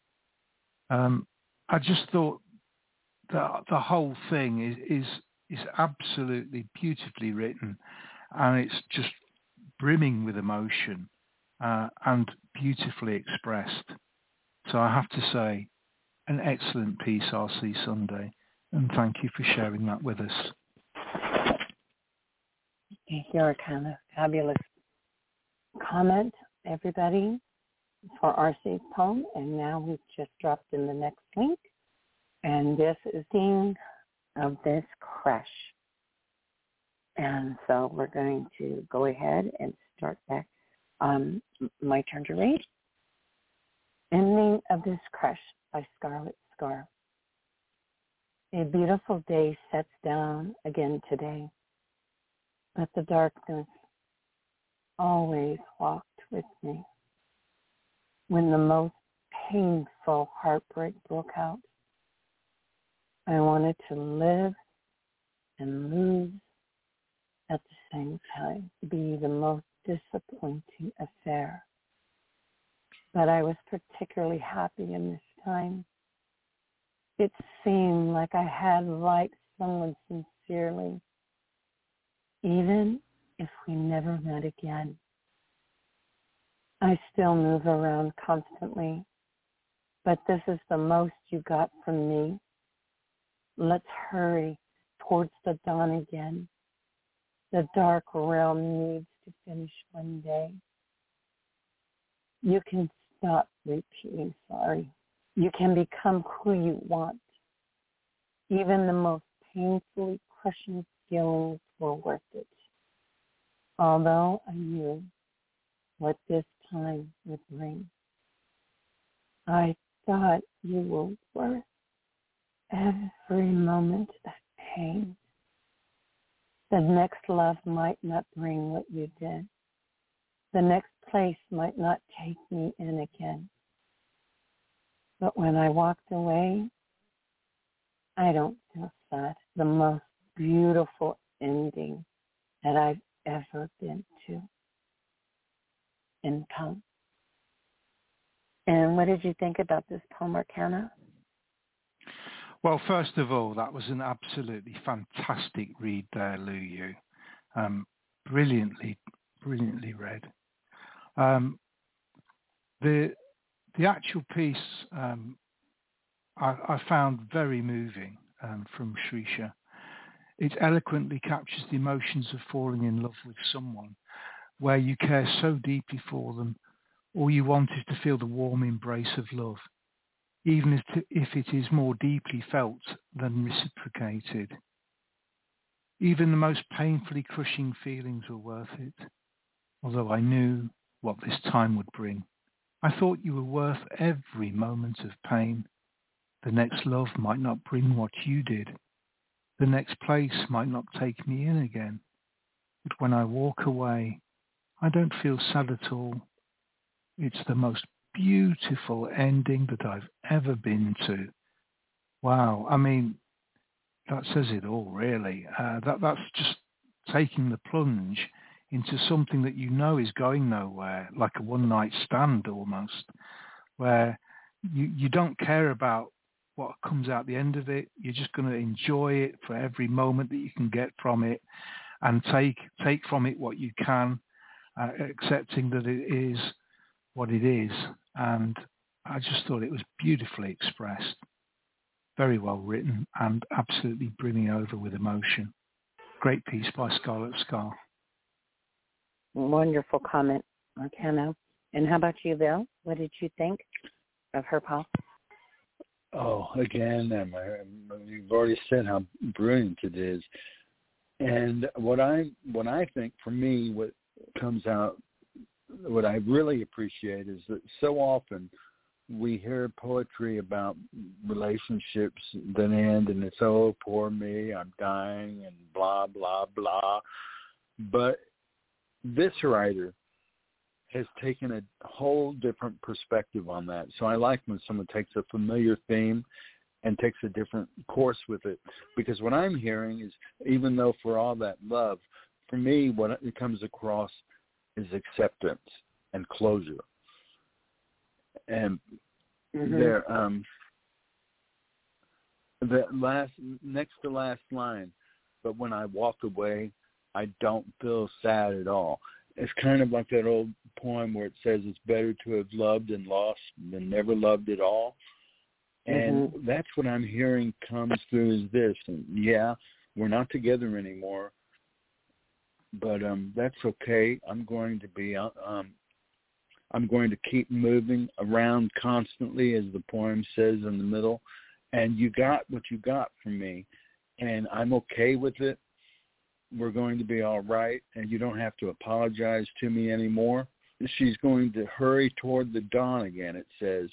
I just thought that the whole thing is absolutely beautifully written, and it's just brimming with emotion and beautifully expressed. So I have to say, an excellent piece, R.C. Sunday, and thank you for sharing that with us. You're kind of fabulous comment, everybody, for R.C.'s poem. And now we've just dropped in the next link. And this is the end of this crash. And so we're going to go ahead and start back. My turn to read. Ending of this crash by Scarlet Scar. A beautiful day sets down again today, but the darkness always walked with me. When the most painful heartbreak broke out, I wanted to live and lose at the same time, be the most disappointing affair. But I was particularly happy in this time. It seemed like I had liked someone sincerely, even if we never met again. I still move around constantly, but this is the most you got from me. Let's hurry towards the dawn again. The dark realm needs to finish one day. You can stop repeating sorry. You can become who you want. Even the most painfully crushing feelings were worth it. Although I knew what this time would bring, I thought you were worth every moment of pain. The next love might not bring what you did. The next place might not take me in again. But when I walked away, I don't feel sad. The most beautiful ending that I've ever been to in poem. And what did you think about this poem, Arcana? Well, first of all, that was an absolutely fantastic read there, Lu Yu. Brilliantly read. The actual piece I found very moving from Shrisha. It eloquently captures the emotions of falling in love with someone where you care so deeply for them. All you want is to feel the warm embrace of love, even if it is more deeply felt than reciprocated. Even the most painfully crushing feelings were worth it, although I knew what this time would bring. I thought you were worth every moment of pain. The next love might not bring what you did. The next place might not take me in again. But when I walk away, I don't feel sad at all. It's the most beautiful ending that I've ever been to. Wow, I mean, that says it all, really. That's just taking the plunge into something that you know is going nowhere, like a one-night stand almost, where you don't care about what comes out the end of it. You're just going to enjoy it for every moment that you can get from it, and take from it what you can, accepting that it is what it is. And I just thought it was beautifully expressed, very well written, and absolutely brimming over with emotion. Great piece by Scarlet Scar. Wonderful comment, Marcano. And how about you, Bill? What did you think of her poem? Oh, again, you've already said how brilliant it is. And what I think, for me, what comes out, what I really appreciate is that so often we hear poetry about relationships that end and it's, oh, poor me, I'm dying, and blah, blah, blah. But this writer has taken a whole different perspective on that. So I like when someone takes a familiar theme and takes a different course with it, because what I'm hearing is, even though for all that love, for me, what it comes across is acceptance and closure. And there, the next to last line, but when I walk away, I don't feel sad at all. It's kind of like that old poem where it says it's better to have loved and lost than never loved at all. And that's what I'm hearing comes through is this. And yeah, we're not together anymore, but that's okay. I'm going to keep moving around constantly, as the poem says in the middle. And you got what you got from me, and I'm okay with it. We're going to be all right, and you don't have to apologize to me anymore. She's going to hurry toward the dawn again, it says,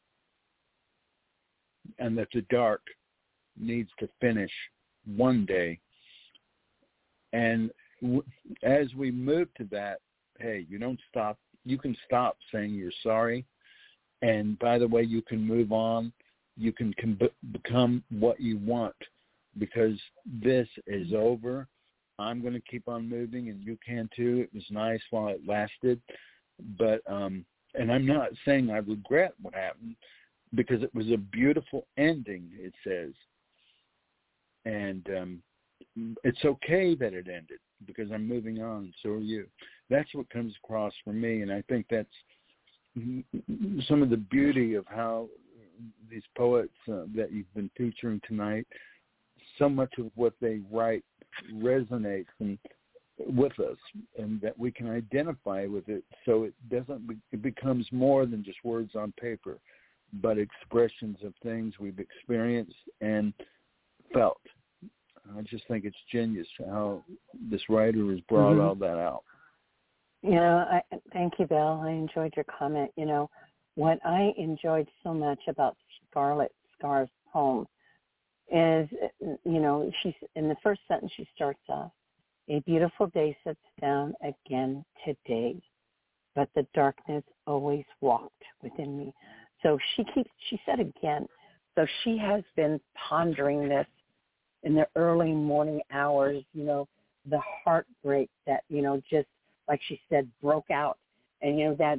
and that the dark needs to finish one day. And as we move to that, hey, you don't stop. You can stop saying you're sorry, and by the way, you can move on. You can become what you want, because this is over. I'm going to keep on moving, and you can too. It was nice while it lasted, but and I'm not saying I regret what happened, because it was a beautiful ending, it says, and it's okay that it ended, because I'm moving on. So are you. That's what comes across for me, and I think that's some of the beauty of how these poets that you've been featuring tonight, so much of what they write resonates with us, and that we can identify with it, so it becomes more than just words on paper, but expressions of things we've experienced and felt. I just think it's genius how this writer has brought all that out. Thank you, Bill. I enjoyed your comment. What I enjoyed so much about Scarlet Scar's poem is, she's in the first sentence, she starts off, a beautiful day sits down again today, but the darkness always walked within me. So she said again, so she has been pondering this in the early morning hours, the heartbreak that, just like she said, broke out. And, that's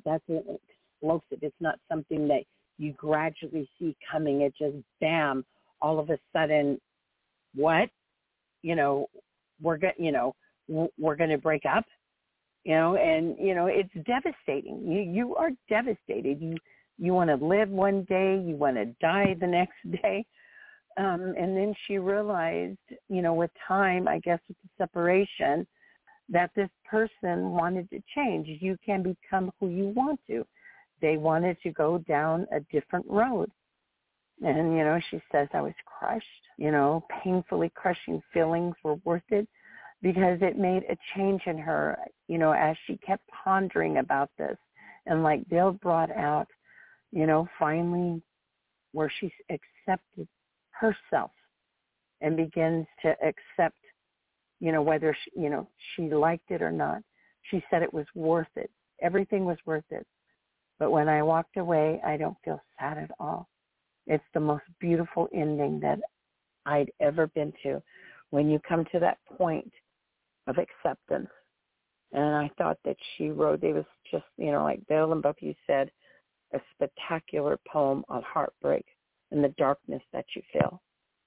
explosive. It's not something that you gradually see coming. It just, bam, all of a sudden, what? We're going to break up, and, it's devastating. You are devastated. You want to live one day, you want to die the next day. And then she realized, with time, I guess with the separation, that this person wanted to change. You can become who you want to. They wanted to go down a different road. And, she says, I was crushed, painfully crushing feelings were worth it because it made a change in her, as she kept pondering about this. And like Bill brought out, finally where she accepted herself and begins to accept, whether she liked it or not. She said it was worth it. Everything was worth it. But when I walked away, I don't feel sad at all. It's the most beautiful ending that I'd ever been to when you come to that point of acceptance. And I thought that she wrote, it was just, like Bill and both you said, a spectacular poem on heartbreak and the darkness that you feel.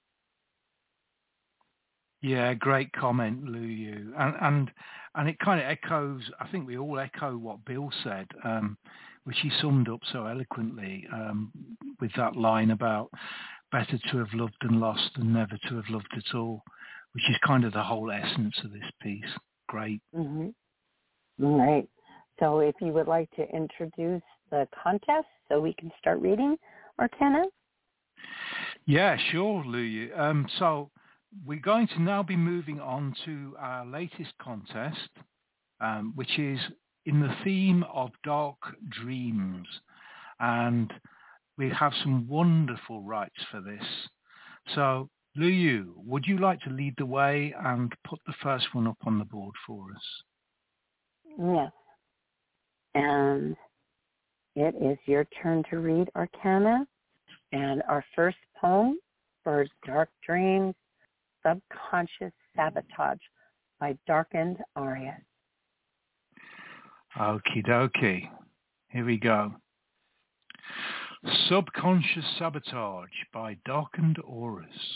Yeah, great comment, Lu Yu. And it kind of echoes, I think we all echo what Bill said, which he summed up so eloquently with that line about better to have loved and lost than never to have loved at all, which is kind of the whole essence of this piece. Great. Mm-hmm. Right. So if you would like to introduce the contest so we can start reading Arcana? Yeah, sure, Lu Yu. So we're going to now be moving on to our latest contest, which is in the theme of dark dreams. And we have some wonderful rights for this. So, Lu Yu, would you like to lead the way and put the first one up on the board for us? Yes. And it is your turn to read Arcana. And our first poem for Dark Dreams, Subconscious Sabotage by Darkened Arias. Okie dokie. Here we go. Subconscious Sabotage by Darkened Auras.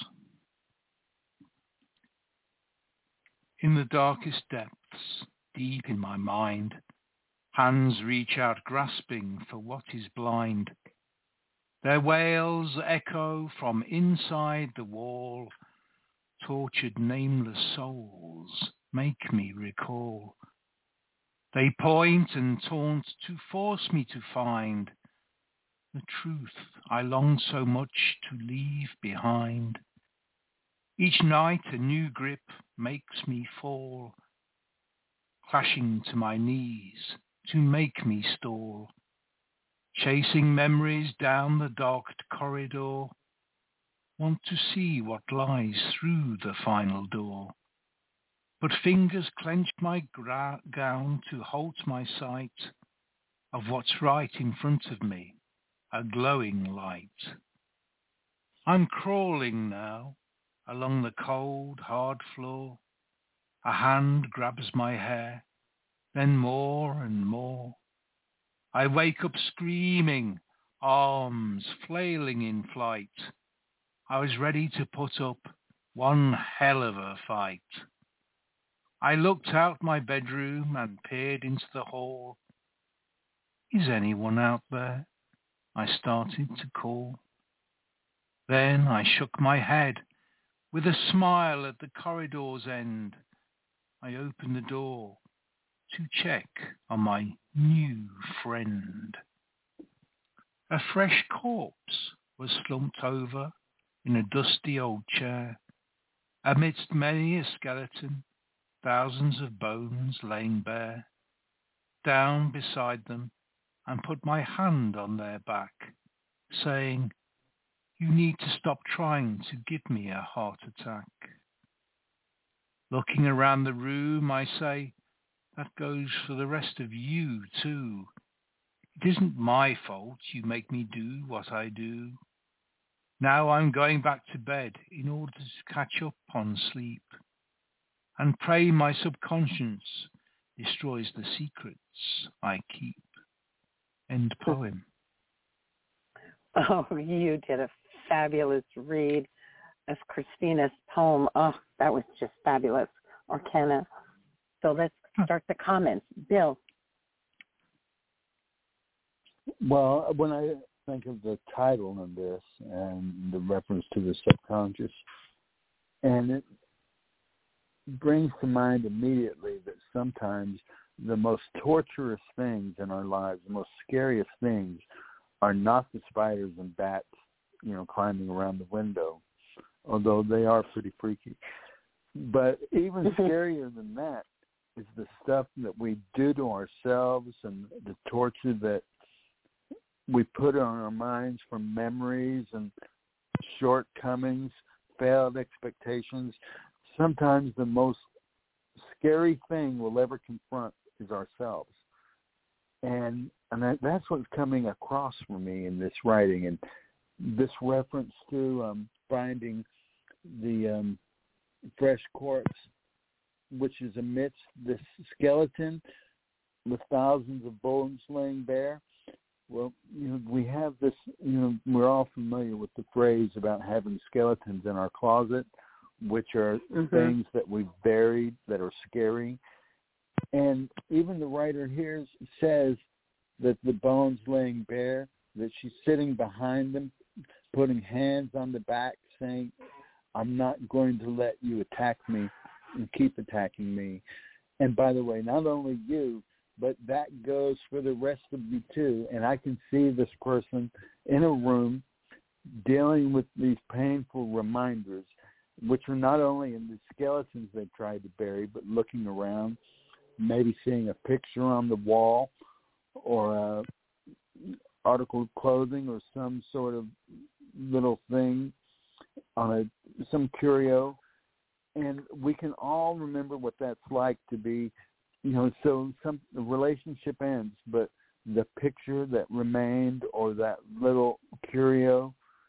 In the darkest depths, deep in my mind, hands reach out grasping for what is blind. Their wails echo from inside the wall. Tortured nameless souls make me recall. They point and taunt to force me to find the truth I long so much to leave behind. Each night a new grip makes me fall, clashing to my knees to make me stall. Chasing memories down the dark corridor, want to see what lies through the final door. But fingers clench my gown to halt my sight of what's right in front of me, a glowing light. I'm crawling now along the cold, hard floor. A hand grabs my hair, then more and more. I wake up screaming, arms flailing in flight. I was ready to put up one hell of a fight. I looked out my bedroom and peered into the hall. Is anyone out there? I started to call. Then I shook my head with a smile at the corridor's end. I opened the door to check on my new friend. A fresh corpse was slumped over in a dusty old chair. Amidst many a skeleton, thousands of bones laying bare. Down beside them and put my hand on their back, saying, you need to stop trying to give me a heart attack. Looking around the room, I say, that goes for the rest of you too. It isn't my fault you make me do what I do. Now I'm going back to bed in order to catch up on sleep and pray my subconscious destroys the secrets I keep. End poem. Oh, you did a fabulous read. of Christina's poem. Oh, that was just fabulous, Arcana. So let's start the comments. Bill. Well, when I think of the title of this and the reference to the subconscious, and it brings to mind immediately that sometimes the most torturous things in our lives, the most scariest things, are not the spiders and bats, climbing around the window, although they are pretty freaky. But even scarier than that is the stuff that we do to ourselves and the torture that we put on our minds from memories and shortcomings, failed expectations. Sometimes the most scary thing we'll ever confront is ourselves. And that's what's coming across for me in this writing. And this reference to finding the fresh corpse, which is amidst this skeleton with thousands of bones laying bare. Well, we have this, we're all familiar with the phrase about having skeletons in our closet, which are things that we've buried that are scary. And even the writer here says that the bones laying bare, that she's sitting behind them, putting hands on the back, saying, I'm not going to let you attack me and keep attacking me. And by the way, not only you, but that goes for the rest of you too. And I can see this person in a room dealing with these painful reminders, which are not only in the skeletons they tried to bury, but looking around, maybe seeing a picture on the wall or article of clothing or some sort of little thing on some curio. And we can all remember what that's like to be, so the relationship ends, but the picture that remained or that little curio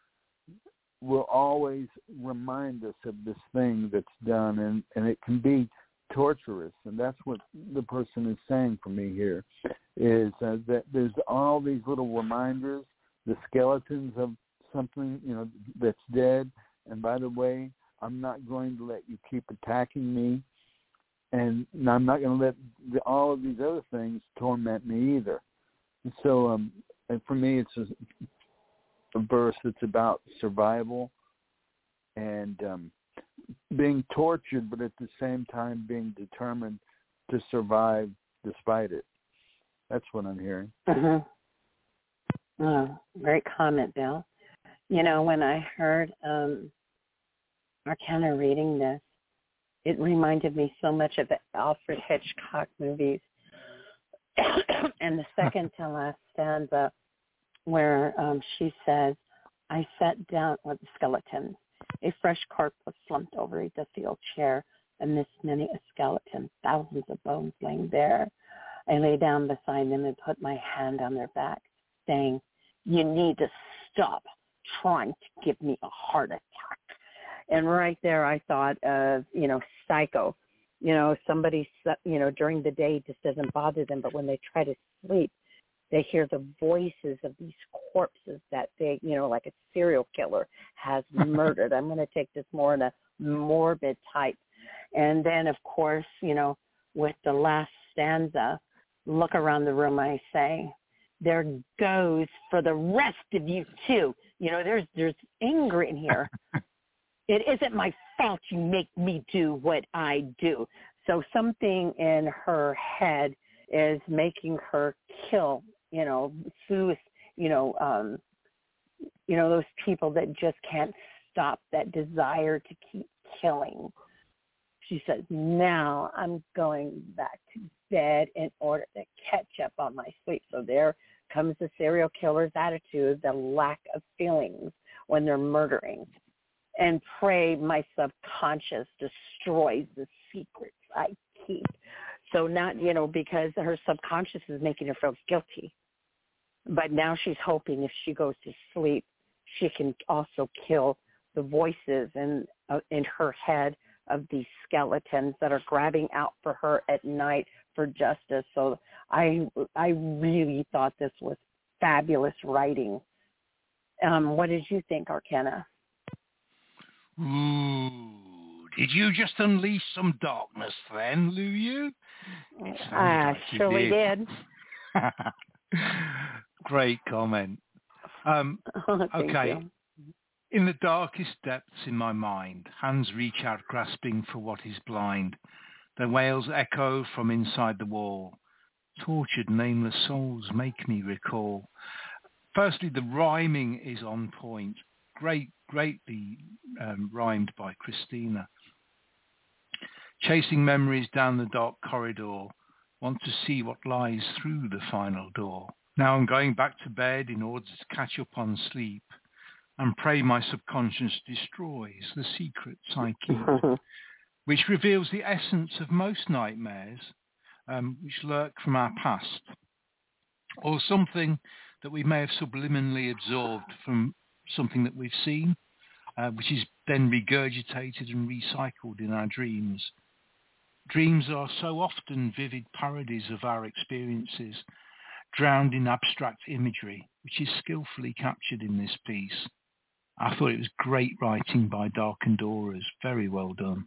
will always remind us of this thing that's done, and it can be torturous. And that's what the person is saying for me here, is that there's all these little reminders, the skeletons of something, that's dead. And by the way, I'm not going to let you keep attacking me. And I'm not going to let all of these other things torment me either. And so, and for me, it's a verse that's about survival and being tortured, but at the same time being determined to survive despite it. That's what I'm hearing. Oh, great comment, Bill. When I heard Arcana reading this, it reminded me so much of the Alfred Hitchcock movies. And the second to last stanza where she says, I sat down with the skeleton. A fresh corpse was slumped over a dusty old chair amidst many a skeleton, thousands of bones laying there. I lay down beside them and put my hand on their back, saying, you need to stop trying to give me a heart attack. And right there I thought of, Psycho. Somebody, during the day just doesn't bother them, but when they try to sleep, they hear the voices of these corpses that they, like a serial killer has murdered. I'm going to take this more in a morbid type. And then, of course, with the last stanza, look around the room, I say, there goes for the rest of you too. There's anger in here. It isn't my fault you make me do what I do. So something in her head is making her kill, those people that just can't stop that desire to keep killing. She says, now I'm going back to bed in order to catch up on my sleep. So there comes the serial killer's attitude, the lack of feelings when they're murdering. And pray my subconscious destroys the secrets I keep. So not, because her subconscious is making her feel guilty. But now she's hoping if she goes to sleep, she can also kill the voices in her head of these skeletons that are grabbing out for her at night for justice. So I really thought this was fabulous writing. What did you think, Arcana? Ooh, did you just unleash some darkness then, Luyu? I surely did. Great comment. Okay. You. In the darkest depths in my mind, hands reach out grasping for what is blind. Their wails echo from inside the wall. Tortured, nameless souls make me recall. Firstly, the rhyming is on point. Greatly rhymed by Christina. Chasing memories down the dark corridor, want to see what lies through the final door. Now I'm going back to bed in order to catch up on sleep and pray my subconscious destroys the secrets I keep, which reveals the essence of most nightmares, which lurk from our past, or something that we may have subliminally absorbed from something that we've seen, which is then regurgitated and recycled in our dreams. Dreams are so often vivid parodies of our experiences, drowned in abstract imagery, which is skillfully captured in this piece. I thought it was great writing by Darkened Auras. Very well done.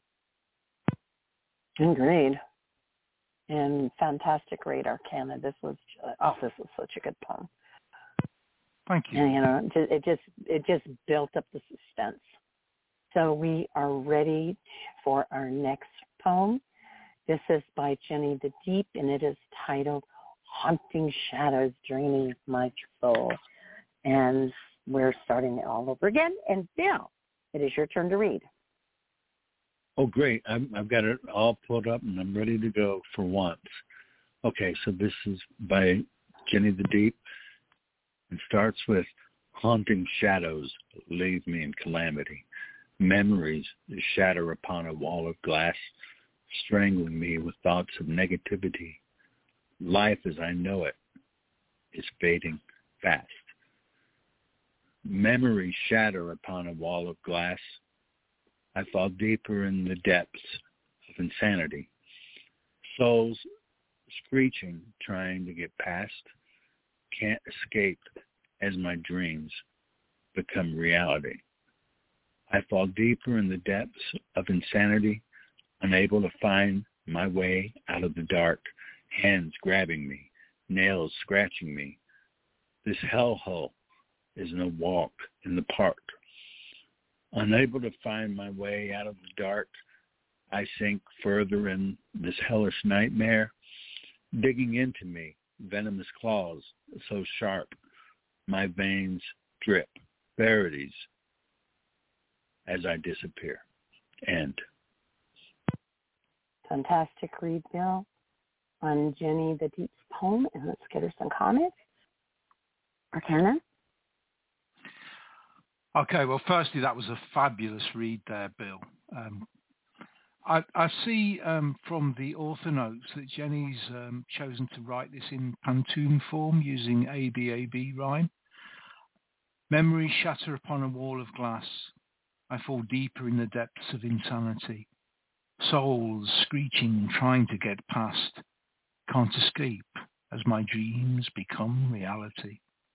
Agreed. And fantastic read, Arcana. This was such a good poem. Thank you. And it just built up the suspense. So we are ready for our next poem. This is by Jenny the Deep, and it is titled "Haunting Shadows Draining My Soul." And we're starting it all over again. And Bill, it is your turn to read. Oh, great. I've got it all pulled up, and I'm ready to go for once. Okay, so this is by Jenny the Deep. It starts with, haunting shadows leave me in calamity. Memories shatter upon a wall of glass, strangling me with thoughts of negativity. Life as I know it is fading fast. Memories shatter upon a wall of glass. I fall deeper in the depths of insanity. Souls screeching, trying to get past, can't escape as my dreams become reality. I fall deeper in the depths of insanity, unable to find my way out of the dark, hands grabbing me, nails scratching me. This hellhole is no walk in the park. Unable to find my way out of the dark, I sink further in this hellish nightmare, digging into me, venomous claws so sharp, my veins drip, verities as I disappear. End. Fantastic read, Bill, on Jenny the Deep's poem, and let's get her some comments. Arcana? Okay, well, firstly, that was a fabulous read there, Bill. I see from the author notes that Jenny's chosen to write this in pantoum form using ABAB rhyme. Memories shatter upon a wall of glass. I fall deeper in the depths of insanity. Souls screeching, trying to get past. Can't escape as my dreams become reality.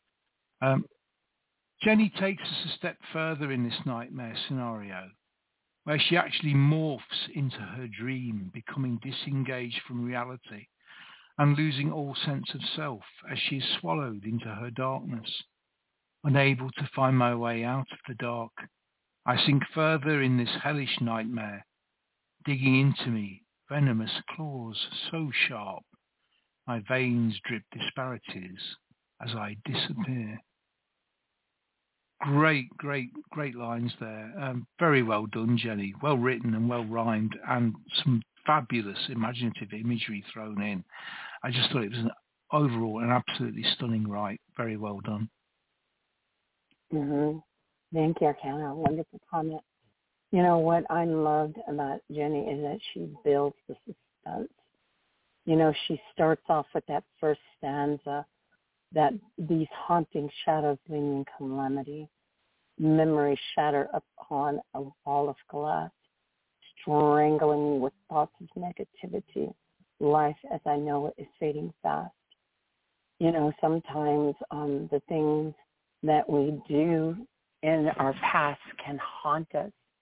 Jenny takes us a step further in this nightmare scenario, where she actually morphs into her dream, becoming disengaged from reality and losing all sense of self as she is swallowed into her darkness. Unable to find my way out of the dark, I sink further in this hellish nightmare, digging into me, venomous claws so sharp, my veins drip disparities as I disappear. Great lines there. Very well done, Jenny. Well written and well rhymed, and some fabulous imaginative imagery thrown in. I just thought it was overall an absolutely stunning write. Very well done. Mm-hmm. Thank you, Arcana. Wonderful comment. You know, what I loved about Jenny is that she builds the suspense. You know, she starts off with that first stanza, that these haunting shadows leaning calamity, memories shatter upon a wall of glass, strangling me with thoughts of negativity. Life as I know it is fading fast. You know, sometimes the things that we do in our past can haunt us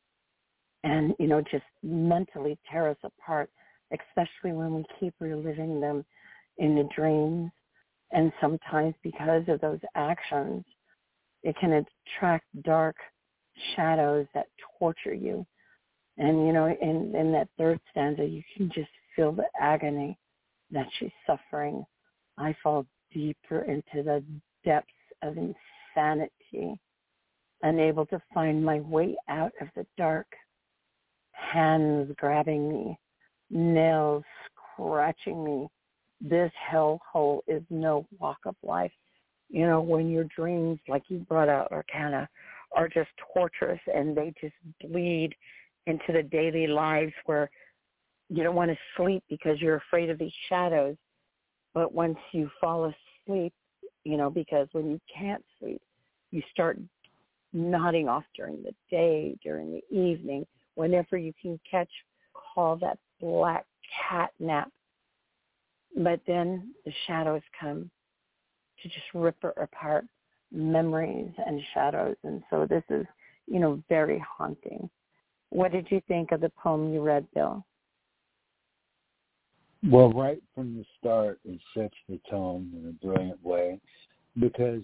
and, you know, just mentally tear us apart, especially when we keep reliving them in the dreams. And sometimes because of those actions, it can attract dark shadows that torture you. And, you know, in that third stanza, you can just feel the agony that she's suffering. I fall deeper into the depths of insanity, unable to find my way out of the dark. Hands grabbing me, nails scratching me. This hellhole is no walk of life. You know, when your dreams, like you brought out, Arcana, are just torturous and they just bleed into the daily lives where you don't want to sleep because you're afraid of these shadows. But once you fall asleep, you know, because when you can't sleep, you start nodding off during the day, during the evening, whenever you can call that black cat nap. But then the shadows come to just rip apart memories and shadows. And so this is, you know, very haunting. What did you think of the poem you read, Bill? Well, right from the start, it sets the tone in a brilliant way because,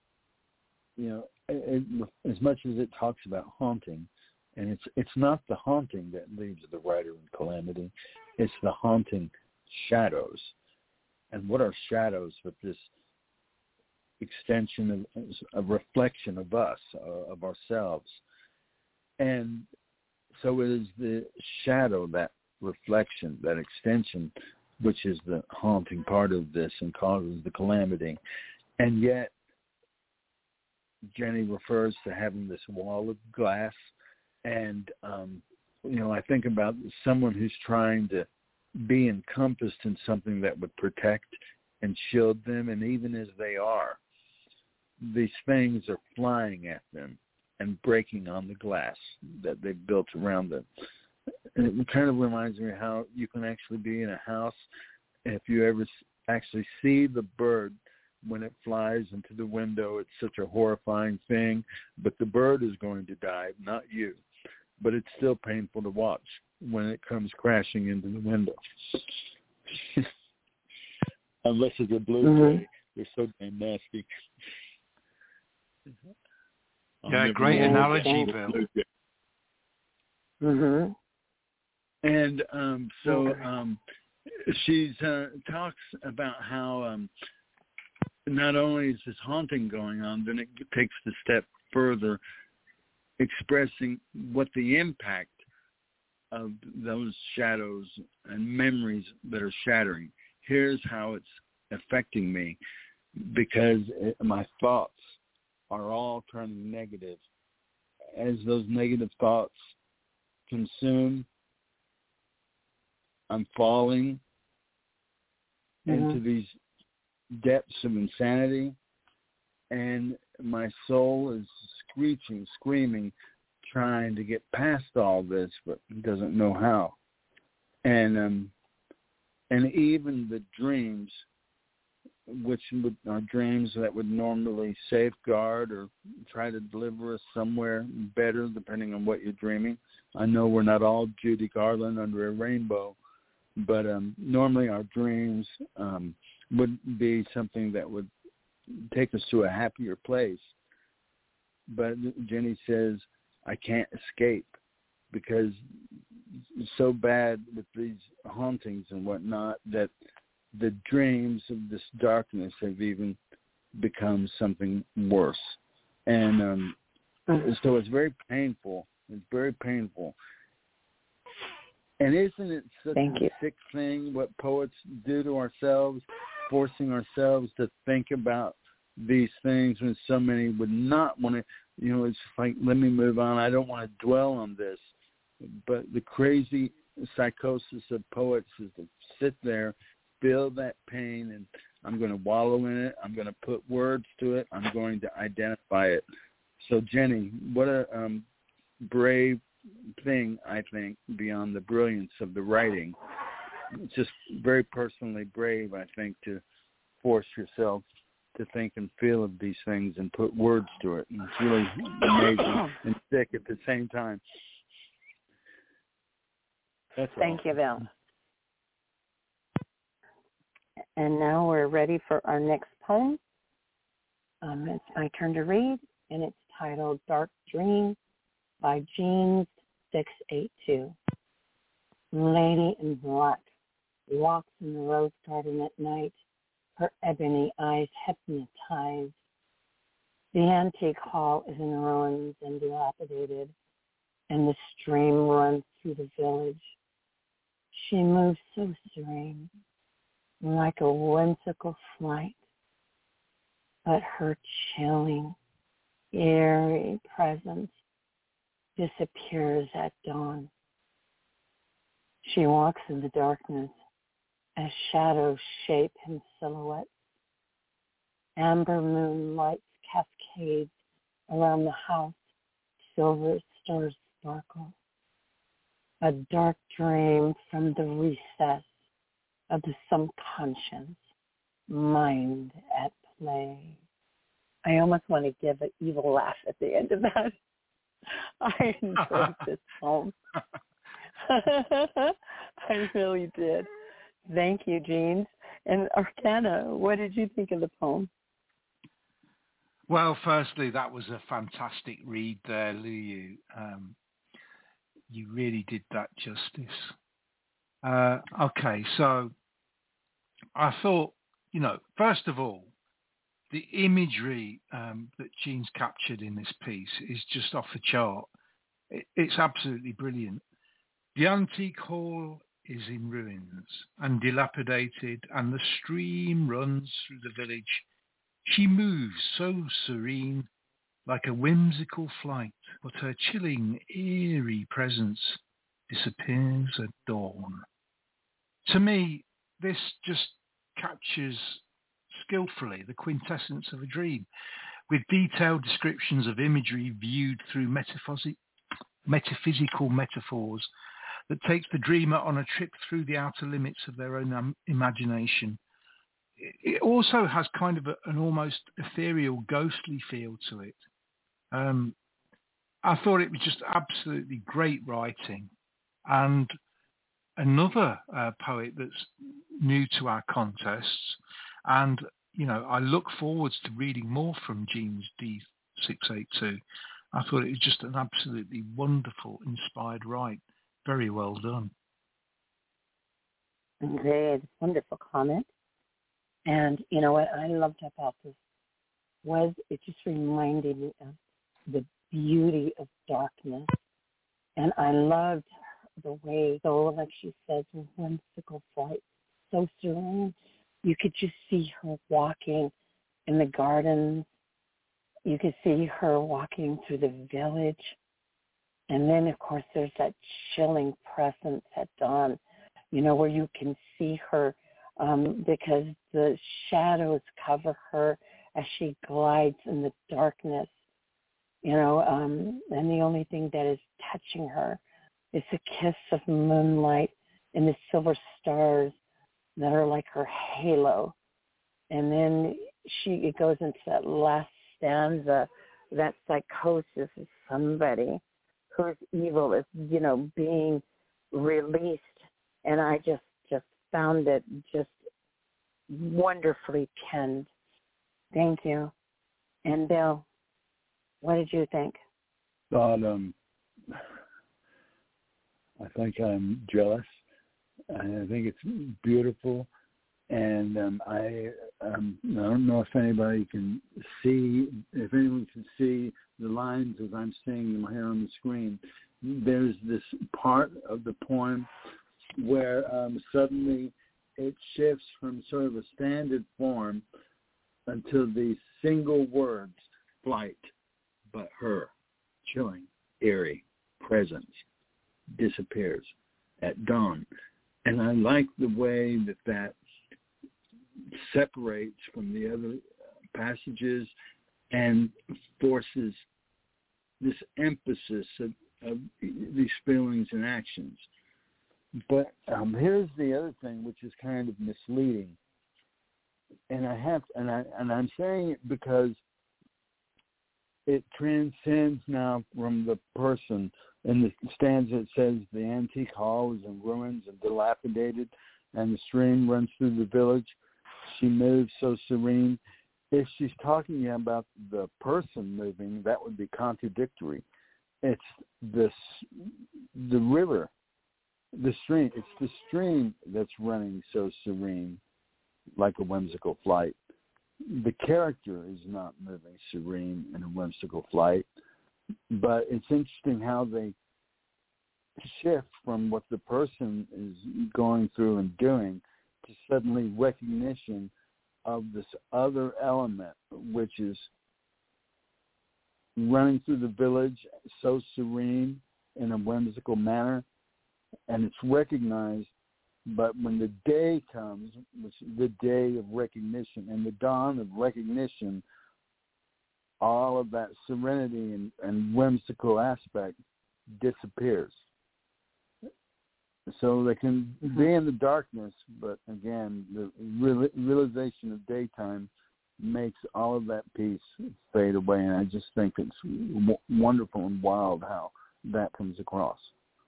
as much as it talks about haunting, and it's not the haunting that leaves the writer in calamity, it's the haunting shadows. And what are shadows but this extension of a reflection of us, of ourselves? And so it is the shadow, that reflection, that extension, which is the haunting part of this and causes the calamity. And yet, Jenny refers to having this wall of glass. And, I think about someone who's trying to be encompassed in something that would protect and shield them. And even as they are, these things are flying at them and breaking on the glass that they've built around them. And it kind of reminds me how you can actually be in a house, and if you ever actually see the bird when it flies into the window, it's such a horrifying thing, but the bird is going to die, not you. But it's still painful to watch when it comes crashing into the window. Unless it's a blue jay. They're so damn nasty. Yeah, great analogy, Bill. Mm-hmm. And she talks about how not only is this haunting going on, then it takes the step further, expressing what the impact of those shadows and memories that are shattering. Here's how it's affecting me, because my thoughts are all turning negative. As those negative thoughts consume, I'm falling into these depths of insanity, and my soul is screeching, screaming, trying to get past all this, but doesn't know how. And even the dreams, which are dreams that would normally safeguard or try to deliver us somewhere better, depending on what you're dreaming. I know we're not all Judy Garland under a rainbow, but normally our dreams would be something that would take us to a happier place. But Jenny says, I can't escape because it's so bad with these hauntings and whatnot that the dreams of this darkness have even become something worse. And so it's very painful. It's very painful. And isn't it such a sick thing what poets do to ourselves, forcing ourselves to think about these things when so many would not want to, it's like, let me move on. I don't want to dwell on this. But the crazy psychosis of poets is to sit there, feel that pain, and I'm going to wallow in it. I'm going to put words to it. I'm going to identify it. So, Jenny, what a brave thing, I think, beyond the brilliance of the writing. It's just very personally brave, I think, to force yourself to think and feel of these things and put words to it. And it's really amazing and sick at the same time. That's Thank you, Bill. And now we're ready for our next poem. It's my turn to read, and it's titled Dark Dream by Jeans 682. Lady in black walks in the rose garden at night, her ebony eyes hypnotized. The antique hall is in ruins and dilapidated, and the stream runs through the village. She moves so serene, like a whimsical flight, but her chilling, eerie presence disappears at dawn. She walks in the darkness as shadows shape in silhouettes. Amber moonlight cascades around the house, silver stars sparkle. A dark dream from the recess of the subconscious mind at play. I almost want to give an evil laugh at the end of that. I enjoyed this poem. I really did. Thank you, Jeans. And Arcana, what did you think of the poem? Well, firstly, that was a fantastic read there, Liu. You really did that justice. Okay, so I thought, first of all, the imagery that Jean's captured in this piece is just off the chart. It's absolutely brilliant. The antique hall is in ruins and dilapidated, and the stream runs through the village. She moves so serene, like a whimsical flight, but her chilling, eerie presence disappears at dawn. To me, this just captures skillfully the quintessence of a dream, with detailed descriptions of imagery viewed through metaphysical metaphors that takes the dreamer on a trip through the outer limits of their own imagination. It also has kind of an almost ethereal, ghostly feel to it. I thought it was just absolutely great writing. And another poet that's new to our contests, and I look forwards to reading more from Jeans D682. I thought it was just an absolutely wonderful, inspired write. Very well done. Great, wonderful comment. And you know what I loved about this was it just reminded me of the beauty of darkness. And I loved the way, so like she says, whimsical flight, so serene. You could just see her walking in the gardens. You could see her walking through the village. And then, of course, there's that chilling presence at dawn, where you can see her because the shadows cover her as she glides in the darkness, and the only thing that is touching her is the kiss of moonlight and the silver stars that are like her halo. And then it goes into that last stanza, that psychosis of somebody whose evil is, being released. And I just found it just wonderfully penned. Thank you. And Bill, what did you think? I think I'm jealous. I think it's beautiful. And I don't know if anyone can see the lines as I'm seeing them here on the screen. There's this part of the poem where suddenly it shifts from sort of a standard form until the single words, flight, but her, chilling, eerie, presence, disappears at dawn. And I like the way that separates from the other passages and forces this emphasis of these feelings and actions. But here's the other thing, which is kind of misleading, and I'm saying it because it transcends now from the person. In the stanza it says, the antique hall is in ruins and dilapidated, and the stream runs through the village. She moves so serene. If she's talking about the person moving, that would be contradictory. It's the river, the stream. It's the stream that's running so serene, like a whimsical flight. The character is not moving serene in a whimsical flight, but it's interesting how they shift from what the person is going through and doing to suddenly recognition of this other element, which is running through the village so serene in a whimsical manner, and it's recognized. But when the day comes, which is the day of recognition and the dawn of recognition, all of that serenity and whimsical aspect disappears. So they can be in the darkness, but again, the realization of daytime makes all of that peace fade away. And I just think it's wonderful and wild how that comes across.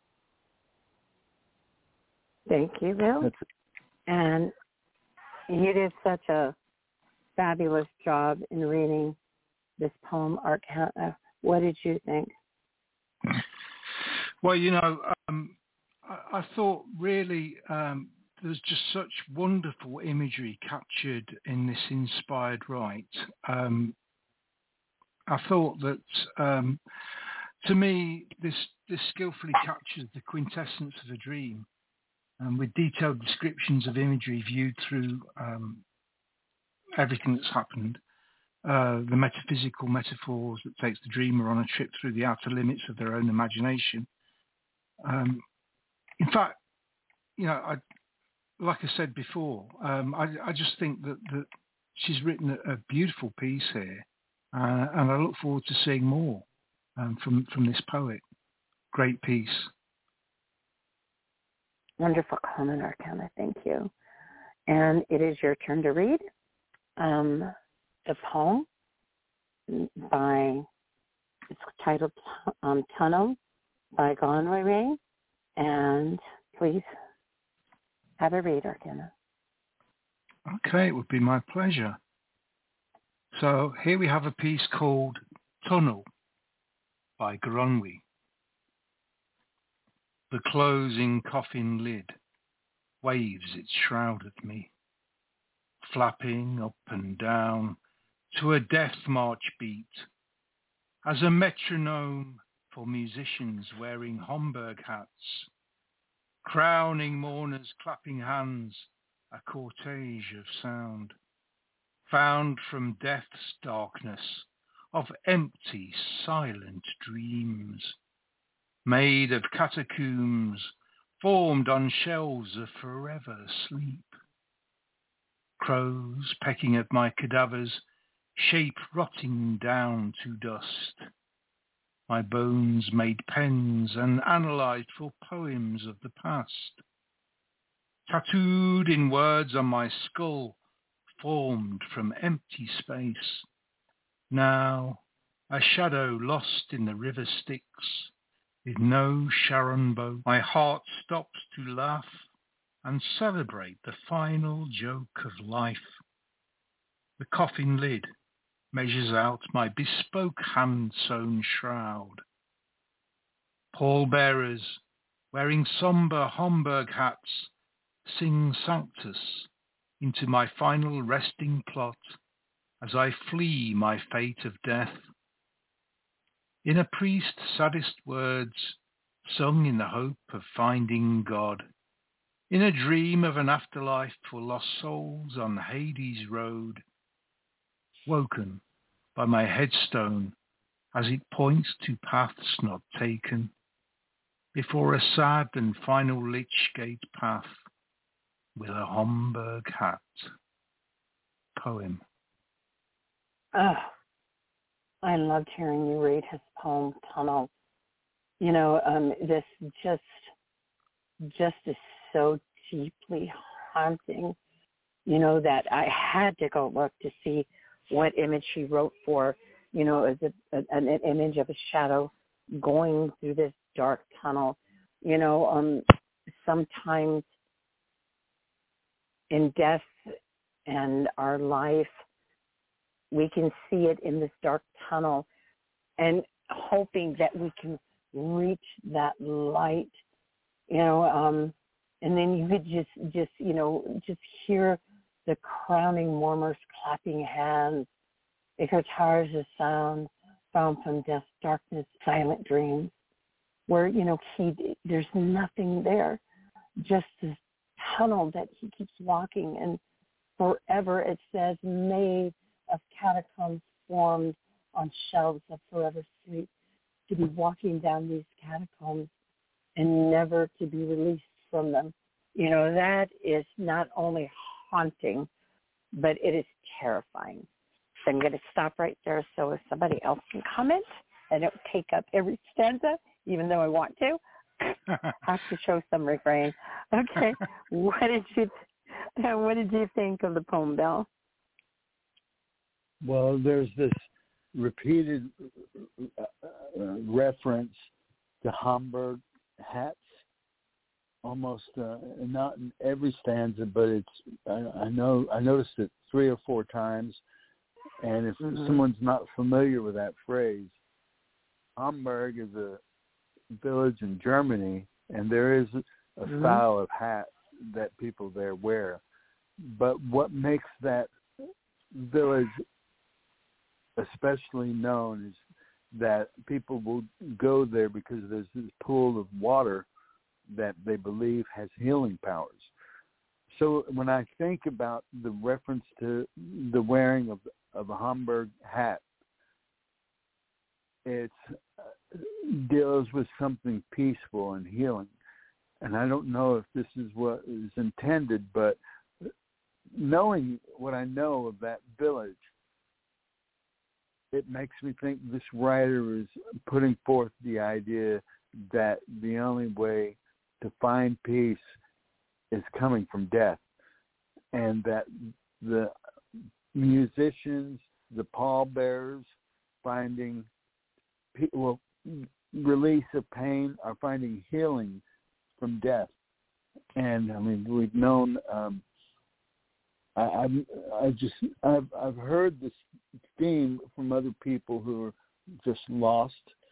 Thank you, Bill. And you did such a fabulous job in reading this poem, Arcana. What did you think? Well, I thought really there's just such wonderful imagery captured in this inspired rite. I thought that, to me, this skillfully captures the quintessence of a dream, with detailed descriptions of imagery viewed through everything that's happened, the metaphysical metaphors that takes the dreamer on a trip through the outer limits of their own imagination. In fact, like I said before, I just think that she's written a beautiful piece here, and I look forward to seeing more from this poet. Great piece. Wonderful comment, Arcana. Thank you. And it is your turn to read the poem it's titled Tunnel by Gonway Ray. And please have a read, Arcana. Okay, it would be my pleasure. So here we have a piece called Tunnel by Gronwy. The closing coffin lid waves its shroud at me, flapping up and down to a death march beat, as a metronome for musicians wearing Homburg hats, crowning mourners clapping hands, a cortege of sound, found from death's darkness of empty, silent dreams, made of catacombs formed on shelves of forever sleep. Crows pecking at my cadavers, shape rotting down to dust. My bones made pens and analyzed for poems of the past. Tattooed in words on my skull, formed from empty space. Now a shadow lost in the river Styx, with no Sharon boat. My heart stops to laugh and celebrate the final joke of life. The coffin lid measures out my bespoke hand-sewn shroud. Pallbearers, wearing sombre Homburg hats, sing Sanctus into my final resting plot as I flee my fate of death. In a priest's saddest words, sung in the hope of finding God, in a dream of an afterlife for lost souls on Hades' road, woken by my headstone as it points to paths not taken, before a sad and final lich gate path with a Homburg hat. Poem. Oh, I loved hearing you read his poem, Tunnel. This just is so deeply haunting, that I had to go look to see what image she wrote for as an image of a shadow going through this dark tunnel. Sometimes in death and our life, we can see it in this dark tunnel, and hoping that we can reach that light, and then you could just hear the crowning mourners clapping hands. It guitars a sound found from death's darkness, silent dreams, where, there's nothing there, just this tunnel that he keeps walking, and forever, it says, made of catacombs formed on shelves of forever sleep, to be walking down these catacombs and never to be released from them. That is not only haunting, but it is terrifying. So I'm going to stop right there so if somebody else can comment, I don't take up every stanza, even though I want to. I have to show some refrain. Okay, what did you think of the poem, Bill? Well, there's this repeated reference to Homburg hats, almost not in every stanza, but I noticed it 3 or 4 times. And if someone's not familiar with that phrase, Homburg is a village in Germany, and there is a style of hat that people there wear. But what makes that village especially known is that people will go there because there's this pool of water that they believe has healing powers. So when I think about the reference to the wearing of a Homburg hat, it deals with something peaceful and healing. And I don't know if this is what is intended, but knowing what I know of that village, it makes me think this writer is putting forth the idea that the only way to find peace is coming from death, and that the musicians, the pallbearers, finding release of pain, are finding healing from death. And I mean, we've known. I've heard this theme from other people who are just lost.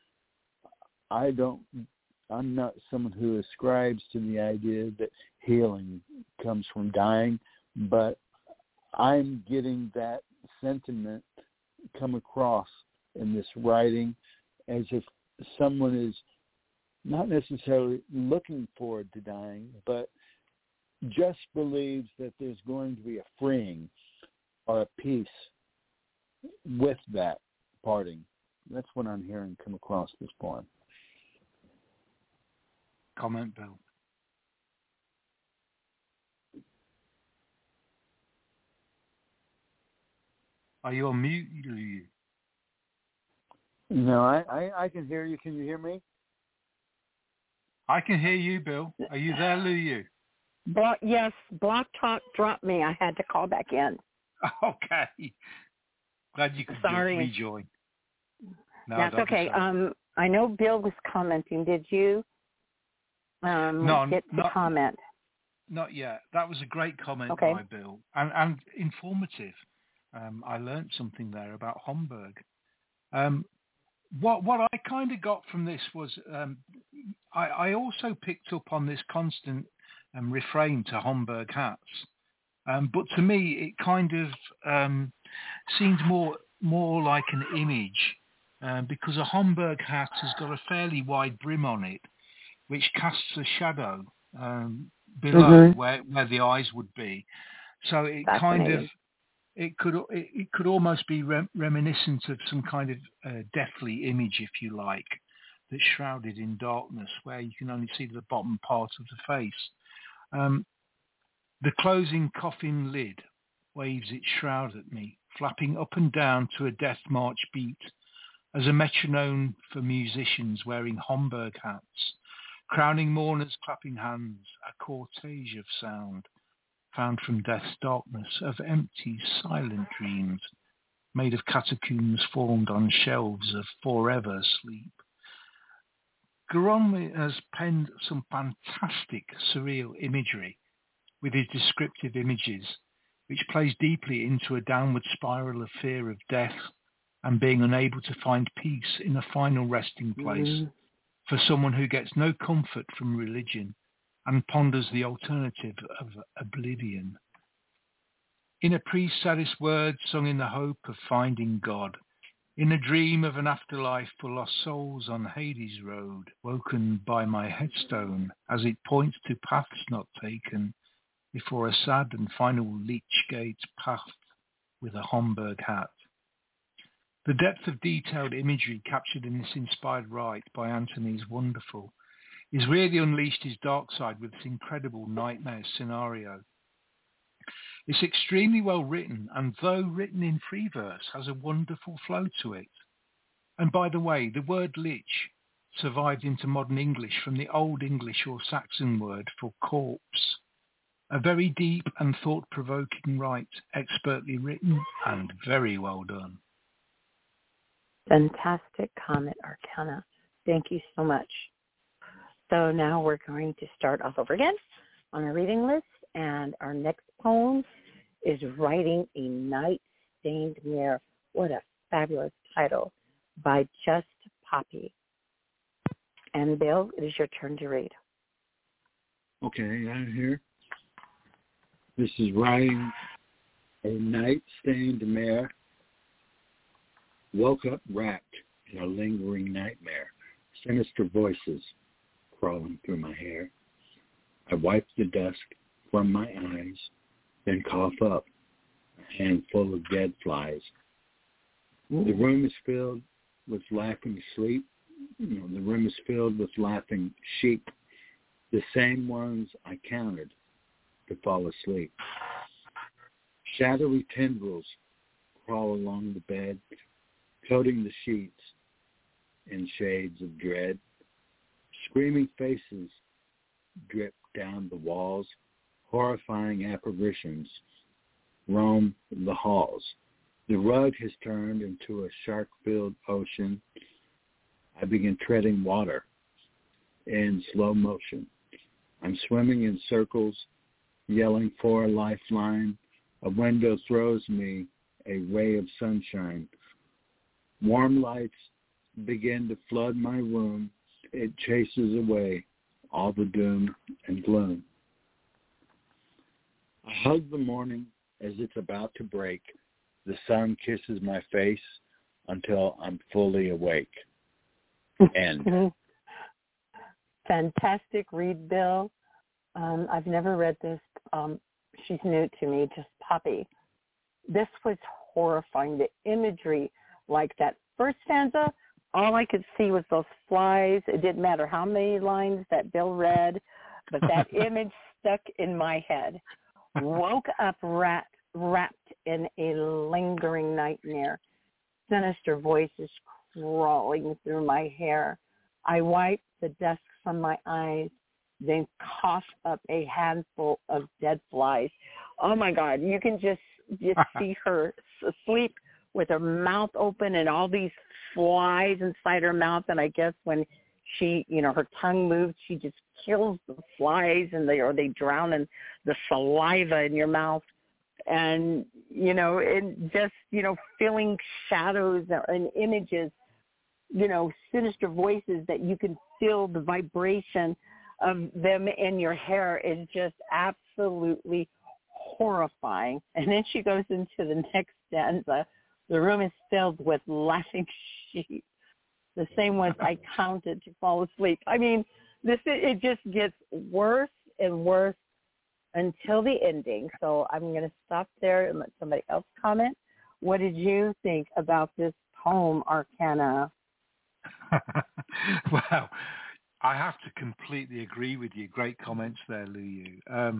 I'm not someone who ascribes to the idea that healing comes from dying, but I'm getting that sentiment come across in this writing, as if someone is not necessarily looking forward to dying, but just believes that there's going to be a freeing or a peace with that parting. That's what I'm hearing come across this poem. Comment, Bill. Are you on mute, Lou? No, I can hear you. Can you hear me? I can hear you, Bill. Are you there, Lou? Yes, Block Talk dropped me. I had to call back in. Okay. Glad you could rejoin. No, that's okay. I know Bill was commenting. Did you get to comment? Not yet. That was a great comment by Bill, and informative. I learned something there about Homburg. What I kind of got from this was I also picked up on this constant refrain to Homburg hats, but to me it kind of seemed more like an image, because a Homburg hat has got a fairly wide brim on it, which casts a shadow below where the eyes would be. So it kind of it could almost be reminiscent of some kind of deathly image, if you like, that's shrouded in darkness, where you can only see the bottom part of the face. The closing coffin lid waves its shroud at me, flapping up and down to a death march beat, as a metronome for musicians wearing Homburg hats, crowning mourners clapping hands, a cortege of sound, found from death's darkness, of empty, silent dreams, made of catacombs formed on shelves of forever sleep. Goron has penned some fantastic surreal imagery with his descriptive images, which plays deeply into a downward spiral of fear of death and being unable to find peace in a final resting place for someone who gets no comfort from religion and ponders the alternative of oblivion. In a priest's saddest words sung in the hope of finding God, in a dream of an afterlife for lost souls on Hades' road, woken by my headstone as it points to paths not taken before a sad and final Lich Gate path with a Homburg hat. The depth of detailed imagery captured in this inspired rite by Anthony is wonderful. He's really unleashed his dark side with this incredible nightmare scenario. It's extremely well written, and though written in free verse, has a wonderful flow to it. And by the way, the word lich survived into modern English from the Old English or Saxon word for corpse. A very deep and thought-provoking rite, expertly written and very well done. Fantastic comment, Arcana. Thank you so much. So now we're going to start off over again on our reading list, and our next poem is Writing a Night-Stained Mirror. What a fabulous title, by Just Poppy. And Bill, it is your turn to read. Okay, I'm here. This is Writing a Night-Stained Mirror. Woke up wrapped in a lingering nightmare, sinister voices crawling through my hair. I wipe the dust from my eyes, then cough up a handful of dead flies. The room is filled with laughing sleep. The room is filled with laughing sheep, the same ones I counted to fall asleep. Shadowy tendrils crawl along the bed, coating the sheets in shades of dread. Screaming faces drip down the walls. Horrifying apparitions roam the halls. The rug has turned into a shark-filled ocean. I begin treading water in slow motion. I'm swimming in circles, yelling for a lifeline. A window throws me a ray of sunshine. Warm lights begin to flood my room. It chases away all the doom and gloom. I hug the morning as it's about to break. The sun kisses my face until I'm fully awake. End. Fantastic read, Bill. I've never read this. She's new to me, Just Poppy. This was horrifying. The imagery, like that first stanza, all I could see was those flies. It didn't matter how many lines that Bill read, but that image stuck in my head. Woke up wrapped in a lingering nightmare. Sinister voices crawling through my hair. I wipe the dust from my eyes, then cough up a handful of dead flies. Oh, my God. You can just see her asleep with her mouth open and all these flies inside her mouth. And I guess when she, her tongue moves, she just kills the flies and they drown in the saliva in your mouth. And, and just, feeling shadows and images, sinister voices that you can feel the vibration of them in your hair is just absolutely horrifying. And then she goes into the next stanza. The room is filled with laughing sheep, the same ones I counted to fall asleep. I mean, it just gets worse and worse until the ending. So I'm going to stop there and let somebody else comment. What did you think about this poem, Arcana? Wow. I have to completely agree with you. Great comments there, Lu.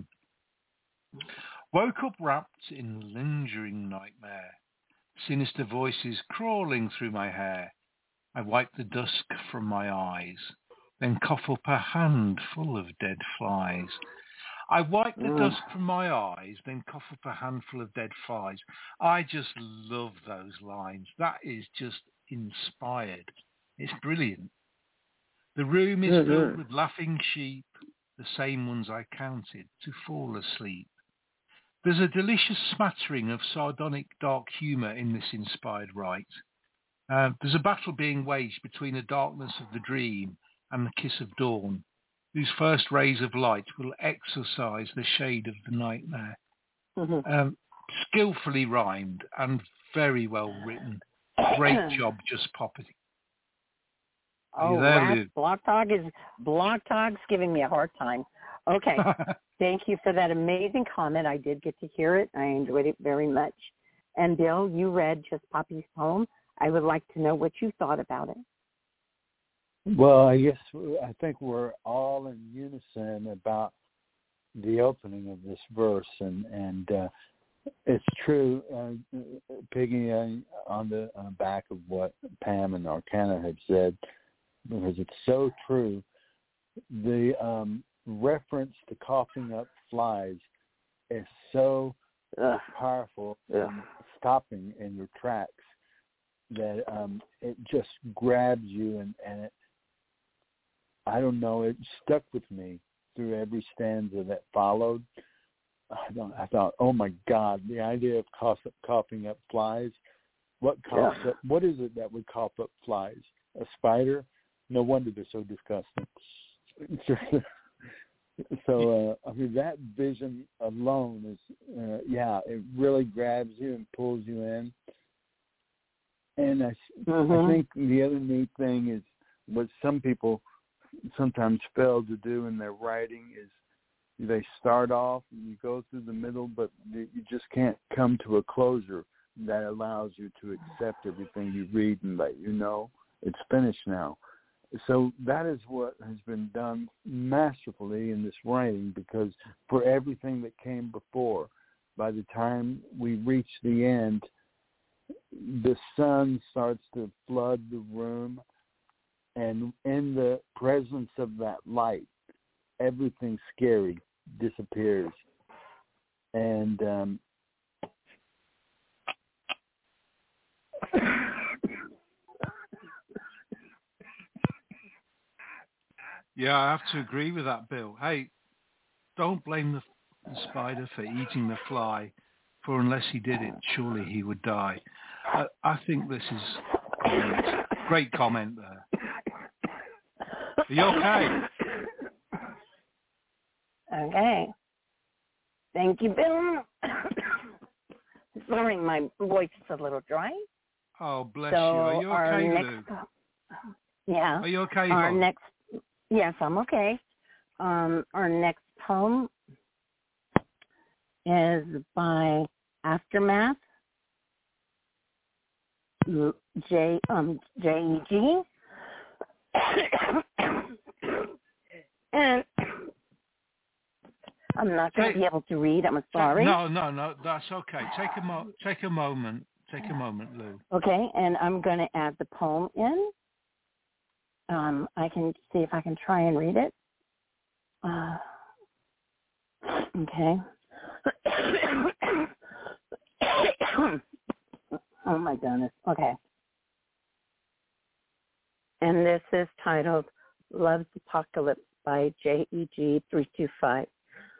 Woke up wrapped in lingering nightmare. Sinister voices crawling through my hair. I wipe the dusk from my eyes, then cough up a hand full of dead flies. I wipe the dust from my eyes, then cough up a handful of dead flies. I just love those lines. That is just inspired. It's brilliant. The room is filled with laughing sheep, the same ones I counted, to fall asleep. There's a delicious smattering of sardonic dark humour in this inspired rite. There's a battle being waged between the darkness of the dream and the kiss of dawn, whose first rays of light will exorcise the shade of the nightmare. Skillfully rhymed and very well written. Great job, Just Poppy. Block Talk's giving me a hard time. Okay. Thank you for that amazing comment. I did get to hear it. I enjoyed it very much. And Bill, you read Just Poppy's poem. I would like to know what you thought about it. Well, I think we're all in unison about the opening of this verse, and it's true, Piggy, on the back of what Pam and Arcana had said, because it's so true. The reference to coughing up flies is so powerful, stopping in your tracks, that it just grabs you, and it, I don't know, it stuck with me through every stanza that followed. I thought, oh my God, the idea of coughing up flies. What coughs up? What is it that would cough up flies? A spider? No wonder they're so disgusting. So, I mean, that vision alone is, it really grabs you and pulls you in. And I think the other neat thing is what some people sometimes fail to do in their writing is they start off and you go through the middle, but you just can't come to a closure that allows you to accept everything you read and let you know it's finished now. So that is what has been done masterfully in this writing, because for everything that came before, by the time we reach the end, the sun starts to flood the room, and in the presence of that light, everything scary disappears. And yeah, I have to agree with that, Bill. Hey, don't blame the spider for eating the fly, for unless he did it, surely he would die. I think this is great comment there. Are you okay? Okay. Thank you, Bill. Sorry, my voice is a little dry. Oh, bless you. Are you okay, Lou? Yeah. Are you okay, Yes, I'm okay. Our next poem is by Aftermath, J.E.G. And I'm not going to be able to read. I'm sorry. No, that's okay. Take a moment. Take a moment, Lou. Okay, and I'm going to add the poem in. I can see if I can try and read it. Okay. Oh my goodness. Okay. And this is titled Love's Apocalypse by J.E.G. 325.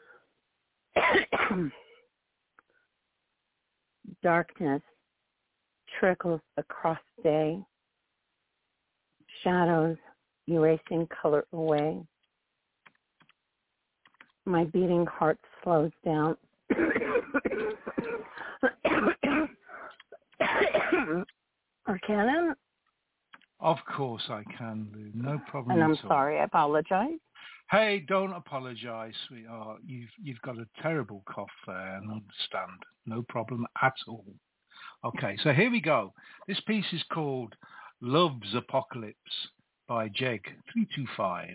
Darkness trickles across day, shadows erasing color away. My beating heart slows down. Arcana? Of course I can, Lou. No problem. And I'm sorry. I apologize. Hey, don't apologize, sweetheart. You've got a terrible cough there, and understand. No problem at all. Okay, so here we go. This piece is called Love's Apocalypse by Jeg 325.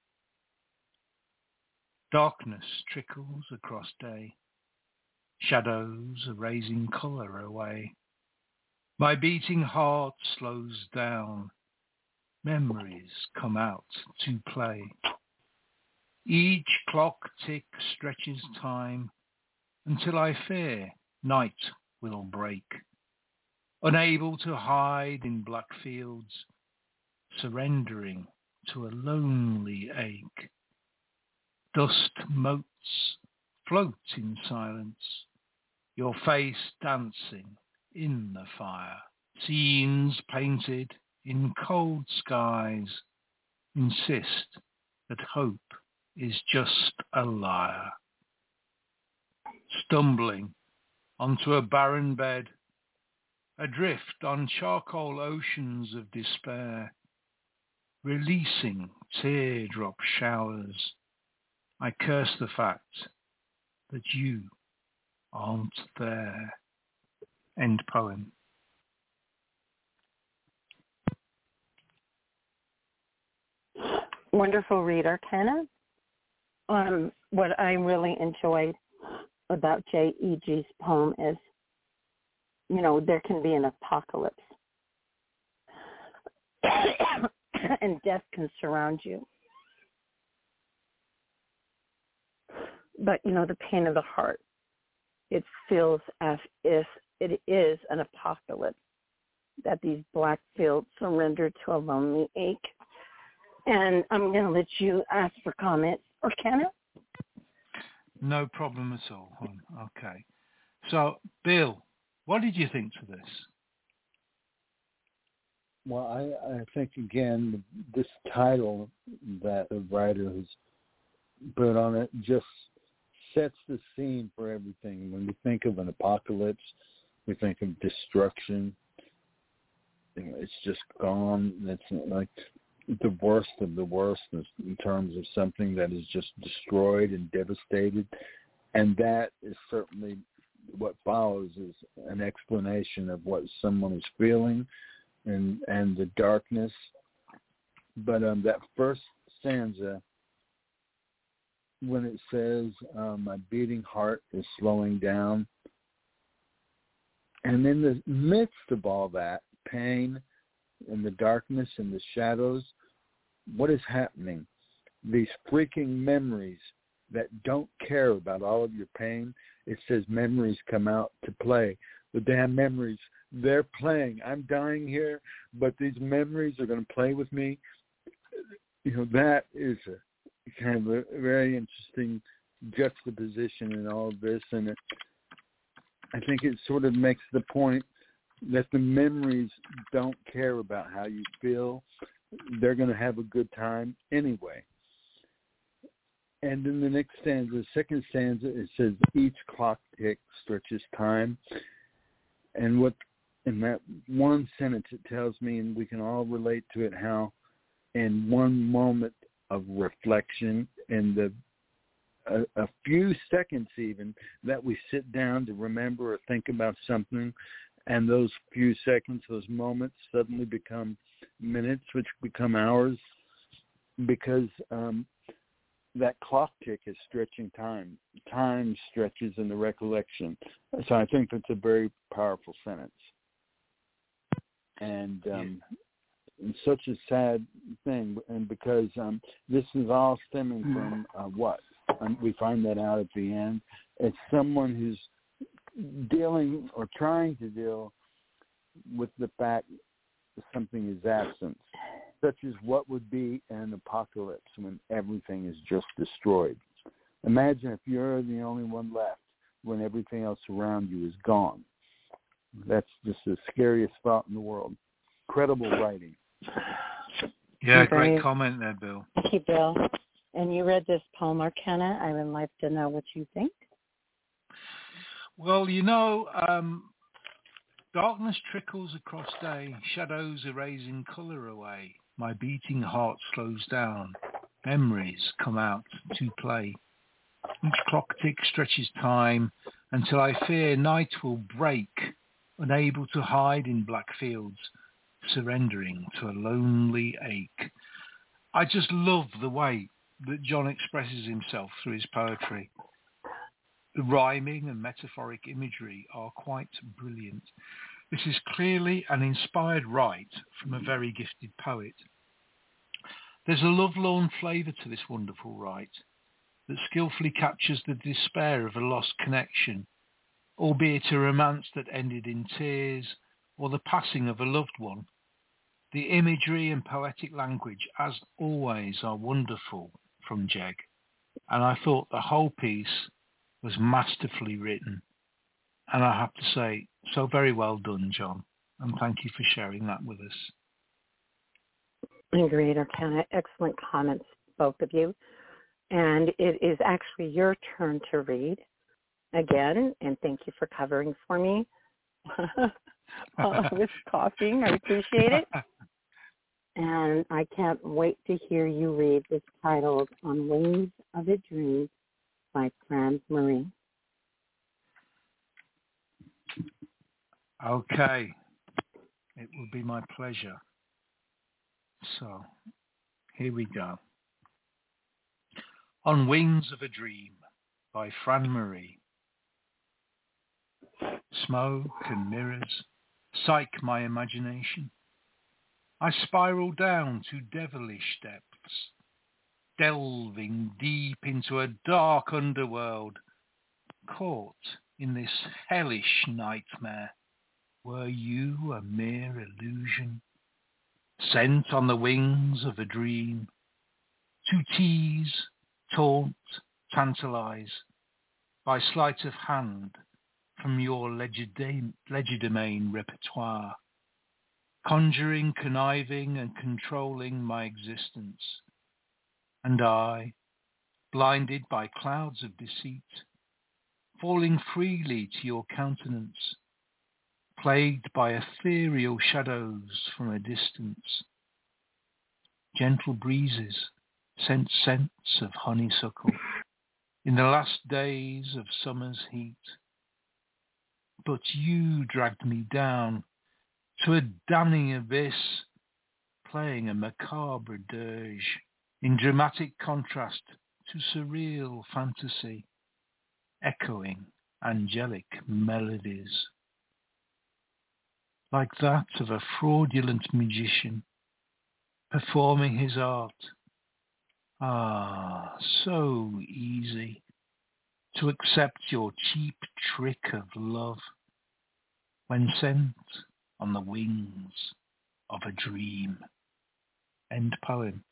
Darkness trickles across day. Shadows erasing colour away. My beating heart slows down. Memories come out to play. Each clock tick stretches time until I fear night will break. Unable to hide in black fields, surrendering to a lonely ache. Dust motes float in silence, your face dancing in the fire. Scenes painted in cold skies insist that hope is just a liar. Stumbling onto a barren bed, adrift on charcoal oceans of despair, releasing teardrop showers, I curse the fact that you aren't there. End poem. Wonderful read, Arcana. What I really enjoyed about J.E.G's poem is, there can be an apocalypse and death can surround you. But, the pain of the heart, it feels as if it is an apocalypse, that these black fields surrender to a lonely ache. And I'm going to let you ask for comments. Arcana? No problem at all, hon. Okay. So, Bill, what did you think to this? Well, I think, again, this title that the writer has put on it just sets the scene for everything. When we think of an apocalypse, we think of destruction. It's just gone. It's like the worst of the worst in terms of something that is just destroyed and devastated. And that is certainly what follows, is an explanation of what someone is feeling and the darkness. But that first stanza, when it says, my beating heart is slowing down, and in the midst of all that pain and the darkness and the shadows, what is happening? These freaking memories that don't care about all of your pain. It says memories come out to play. The damn memories, they're playing. I'm dying here, but these memories are going to play with me. That is a kind of a very interesting juxtaposition in all of this. And I think it sort of makes the point that the memories don't care about how you feel. They're going to have a good time anyway. And in the next stanza, the second stanza, it says, each clock tick stretches time. And what in that one sentence it tells me, and we can all relate to it, how in one moment of reflection, in a few seconds even, that we sit down to remember or think about something, and those few seconds, those moments suddenly become minutes, which become hours, because that clock tick is stretching time. Time stretches in the recollection. So I think that's a very powerful sentence. And it's such a sad thing, and because this is all stemming from what? We find that out at the end. It's someone who's dealing or trying to deal with the fact that something is absent, such as what would be an apocalypse when everything is just destroyed. Imagine if you're the only one left when everything else around you is gone. That's just the scariest thought in the world. Incredible writing. Yeah, great comment there, Bill. Thank you, Bill. And you read this poem, Arcana. I would like to know what you think. Well, darkness trickles across day, shadows erasing colour away. My beating heart slows down, memories come out to play. Each clock tick stretches time until I fear night will break, unable to hide in black fields, surrendering to a lonely ache. I just love the way that John expresses himself through his poetry. The rhyming and metaphoric imagery are quite brilliant. This is clearly an inspired write from a very gifted poet. There's a lovelorn flavour to this wonderful write, that skillfully captures the despair of a lost connection, albeit a romance that ended in tears or the passing of a loved one. The imagery and poetic language, as always, are wonderful from Jeg, and I thought the whole piece was masterfully written. And I have to say, so very well done, John, and thank you for sharing that with us. Agreed, Arcana. Excellent comments, both of you. And it is actually your turn to read again, and thank you for covering for me. I was coughing. I appreciate it. And I can't wait to hear you read this titled On Wings of a Dream by Fran Marie. Okay. It will be my pleasure. So, here we go. On Wings of a Dream by Fran Marie. Smoke and mirrors psych my imagination. I spiral down to devilish depths, delving deep into a dark underworld, caught in this hellish nightmare. Were you a mere illusion, sent on the wings of a dream, to tease, taunt, tantalize, by sleight of hand from your legerdemain repertoire, conjuring, conniving, and controlling my existence. And I, blinded by clouds of deceit, falling freely to your countenance, plagued by ethereal shadows from a distance. Gentle breezes sent scents of honeysuckle in the last days of summer's heat. But you dragged me down to a damning abyss, playing a macabre dirge in dramatic contrast to surreal fantasy, echoing angelic melodies, like that of a fraudulent magician performing his art. Ah, so easy to accept your cheap trick of love when sent on the wings of a dream. End poem.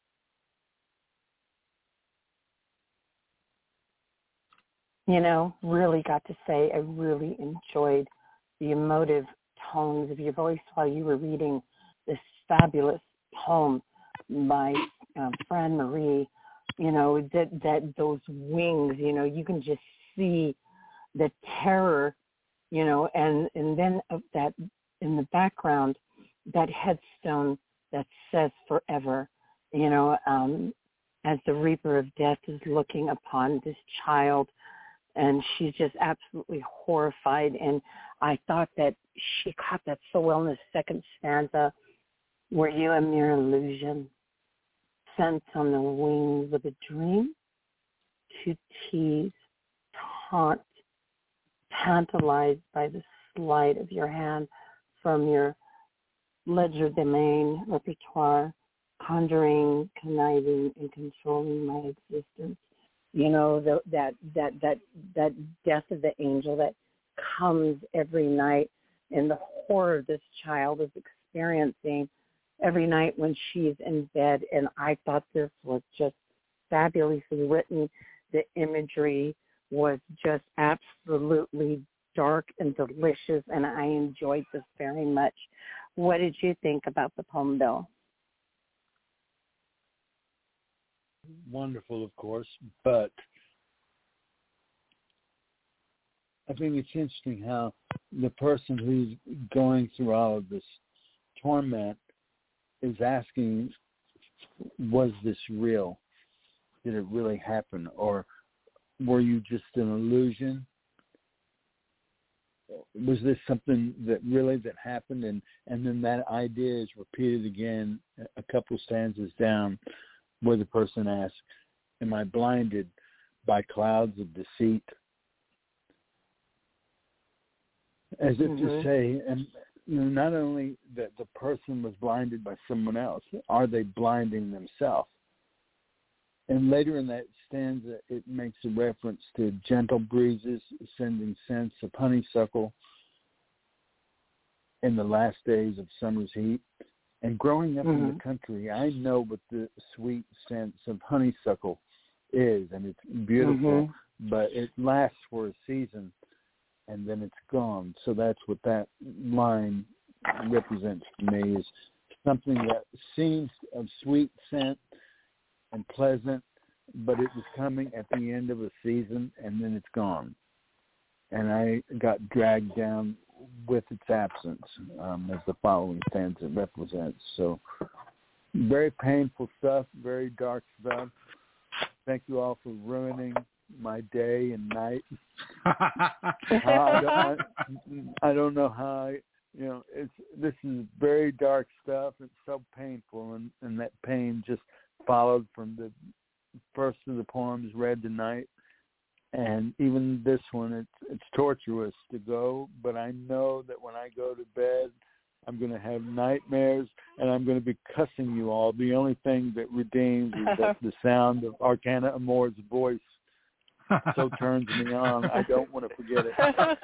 You know, really got to say, I really enjoyed the emotive tones of your voice while you were reading this fabulous poem by Fran Marie. You know, that those wings, you know, you can just see the terror, you know, and then of that in the background, that headstone that says forever, you know, as the Reaper of Death is looking upon this child, and she's just absolutely horrified. And I thought that she caught that so well in the second stanza. Were you a mere illusion, sent on the wings of a dream, to tease, taunt, tantalized by the sleight of your hand from your legerdemain repertoire, conjuring, conniving, and controlling my existence. You know, that death of the angel that comes every night, and the horror this child is experiencing every night when she's in bed. And I thought this was just fabulously written. The imagery was just absolutely dark and delicious, and I enjoyed this very much. What did you think about the poem, Bill? Wonderful, of course, but I think it's interesting how the person who's going through all of this torment is asking, was this real? Did it really happen? Or were you just an illusion? Was this something that happened? And then that idea is repeated again a couple stanzas down, where the person asks, am I blinded by clouds of deceit? As if to say, and you know, not only that the person was blinded by someone else, are they blinding themselves? And later in that stanza, it makes a reference to gentle breezes sending scents of honeysuckle in the last days of summer's heat. And growing up in the country, I know what the sweet scents of honeysuckle is, and it's beautiful, but it lasts for a season, and then it's gone. So that's what that line represents to me, is something that seems of sweet scent and pleasant, but it was coming at the end of a season, and then it's gone. And I got dragged down with its absence, as the following stanza represents. So very painful stuff, very dark stuff. Thank you all for ruining my day and night. I don't know how this is very dark stuff. It's so painful, and that pain just followed from the first of the poems read tonight. And even this one, it's torturous to go, but I know that when I go to bed, I'm going to have nightmares, and I'm going to be cussing you all. The only thing that redeems is that the sound of Arcana Amor's voice so turns me on. I don't want to forget it.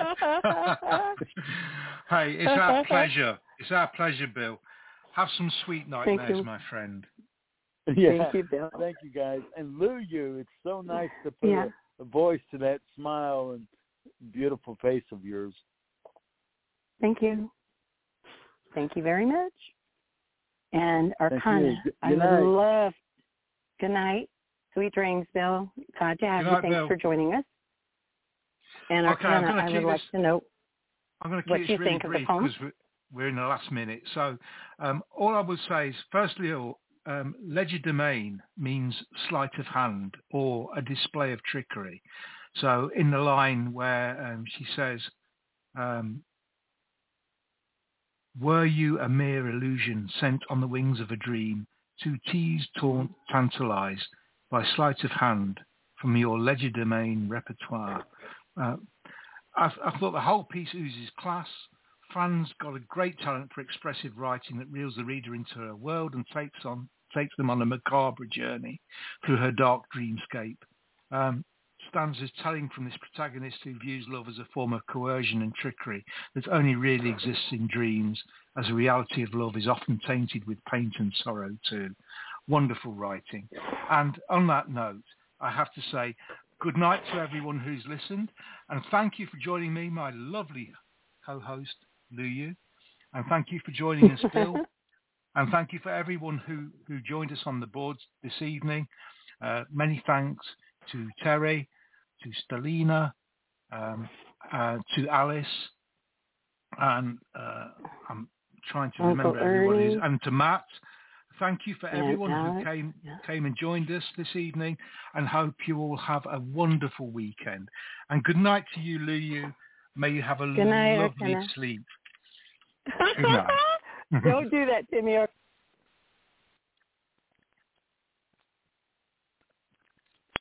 Hey, it's our pleasure. It's our pleasure, Bill. Have some sweet nightmares, my friend. Yeah. Thank you, Bill. Thank you, guys. And Lou, it's so nice to put a voice to that smile and beautiful face of yours. Thank you. Thank you very much. And Arcana, I would love. Good night. Sweet dreams, Bill. Glad to have you. Thanks for joining us. And Arcana, I would like to know what you think of the poem. Because we're in the last minute. So all I would say is, firstly, legerdemain means sleight of hand or a display of trickery. So in the line where she says, were you a mere illusion sent on the wings of a dream to tease, taunt, tantalize by sleight of hand from your legerdemain repertoire? I thought the whole piece oozes class. Fran's got a great talent for expressive writing that reels the reader into her world and takes them on a macabre journey through her dark dreamscape. Stanzas telling from this protagonist who views love as a form of coercion and trickery that only really exists in dreams, as the reality of love is often tainted with pain and sorrow too. Wonderful writing. And on that note, I have to say good night to everyone who's listened, and thank you for joining me, my lovely co-host, Lu Yu, and thank you for joining us, Bill, and thank you for everyone who joined us on the boards this evening. Many thanks to Terry, to Stelina, to Alice, and I'm trying to remember everybody's, and to Matt. Thank you for everyone who came and joined us this evening, and hope you all have a wonderful weekend. And good night to you, Lu Yu. May you have a lovely sleep. Good night. Don't do that to me.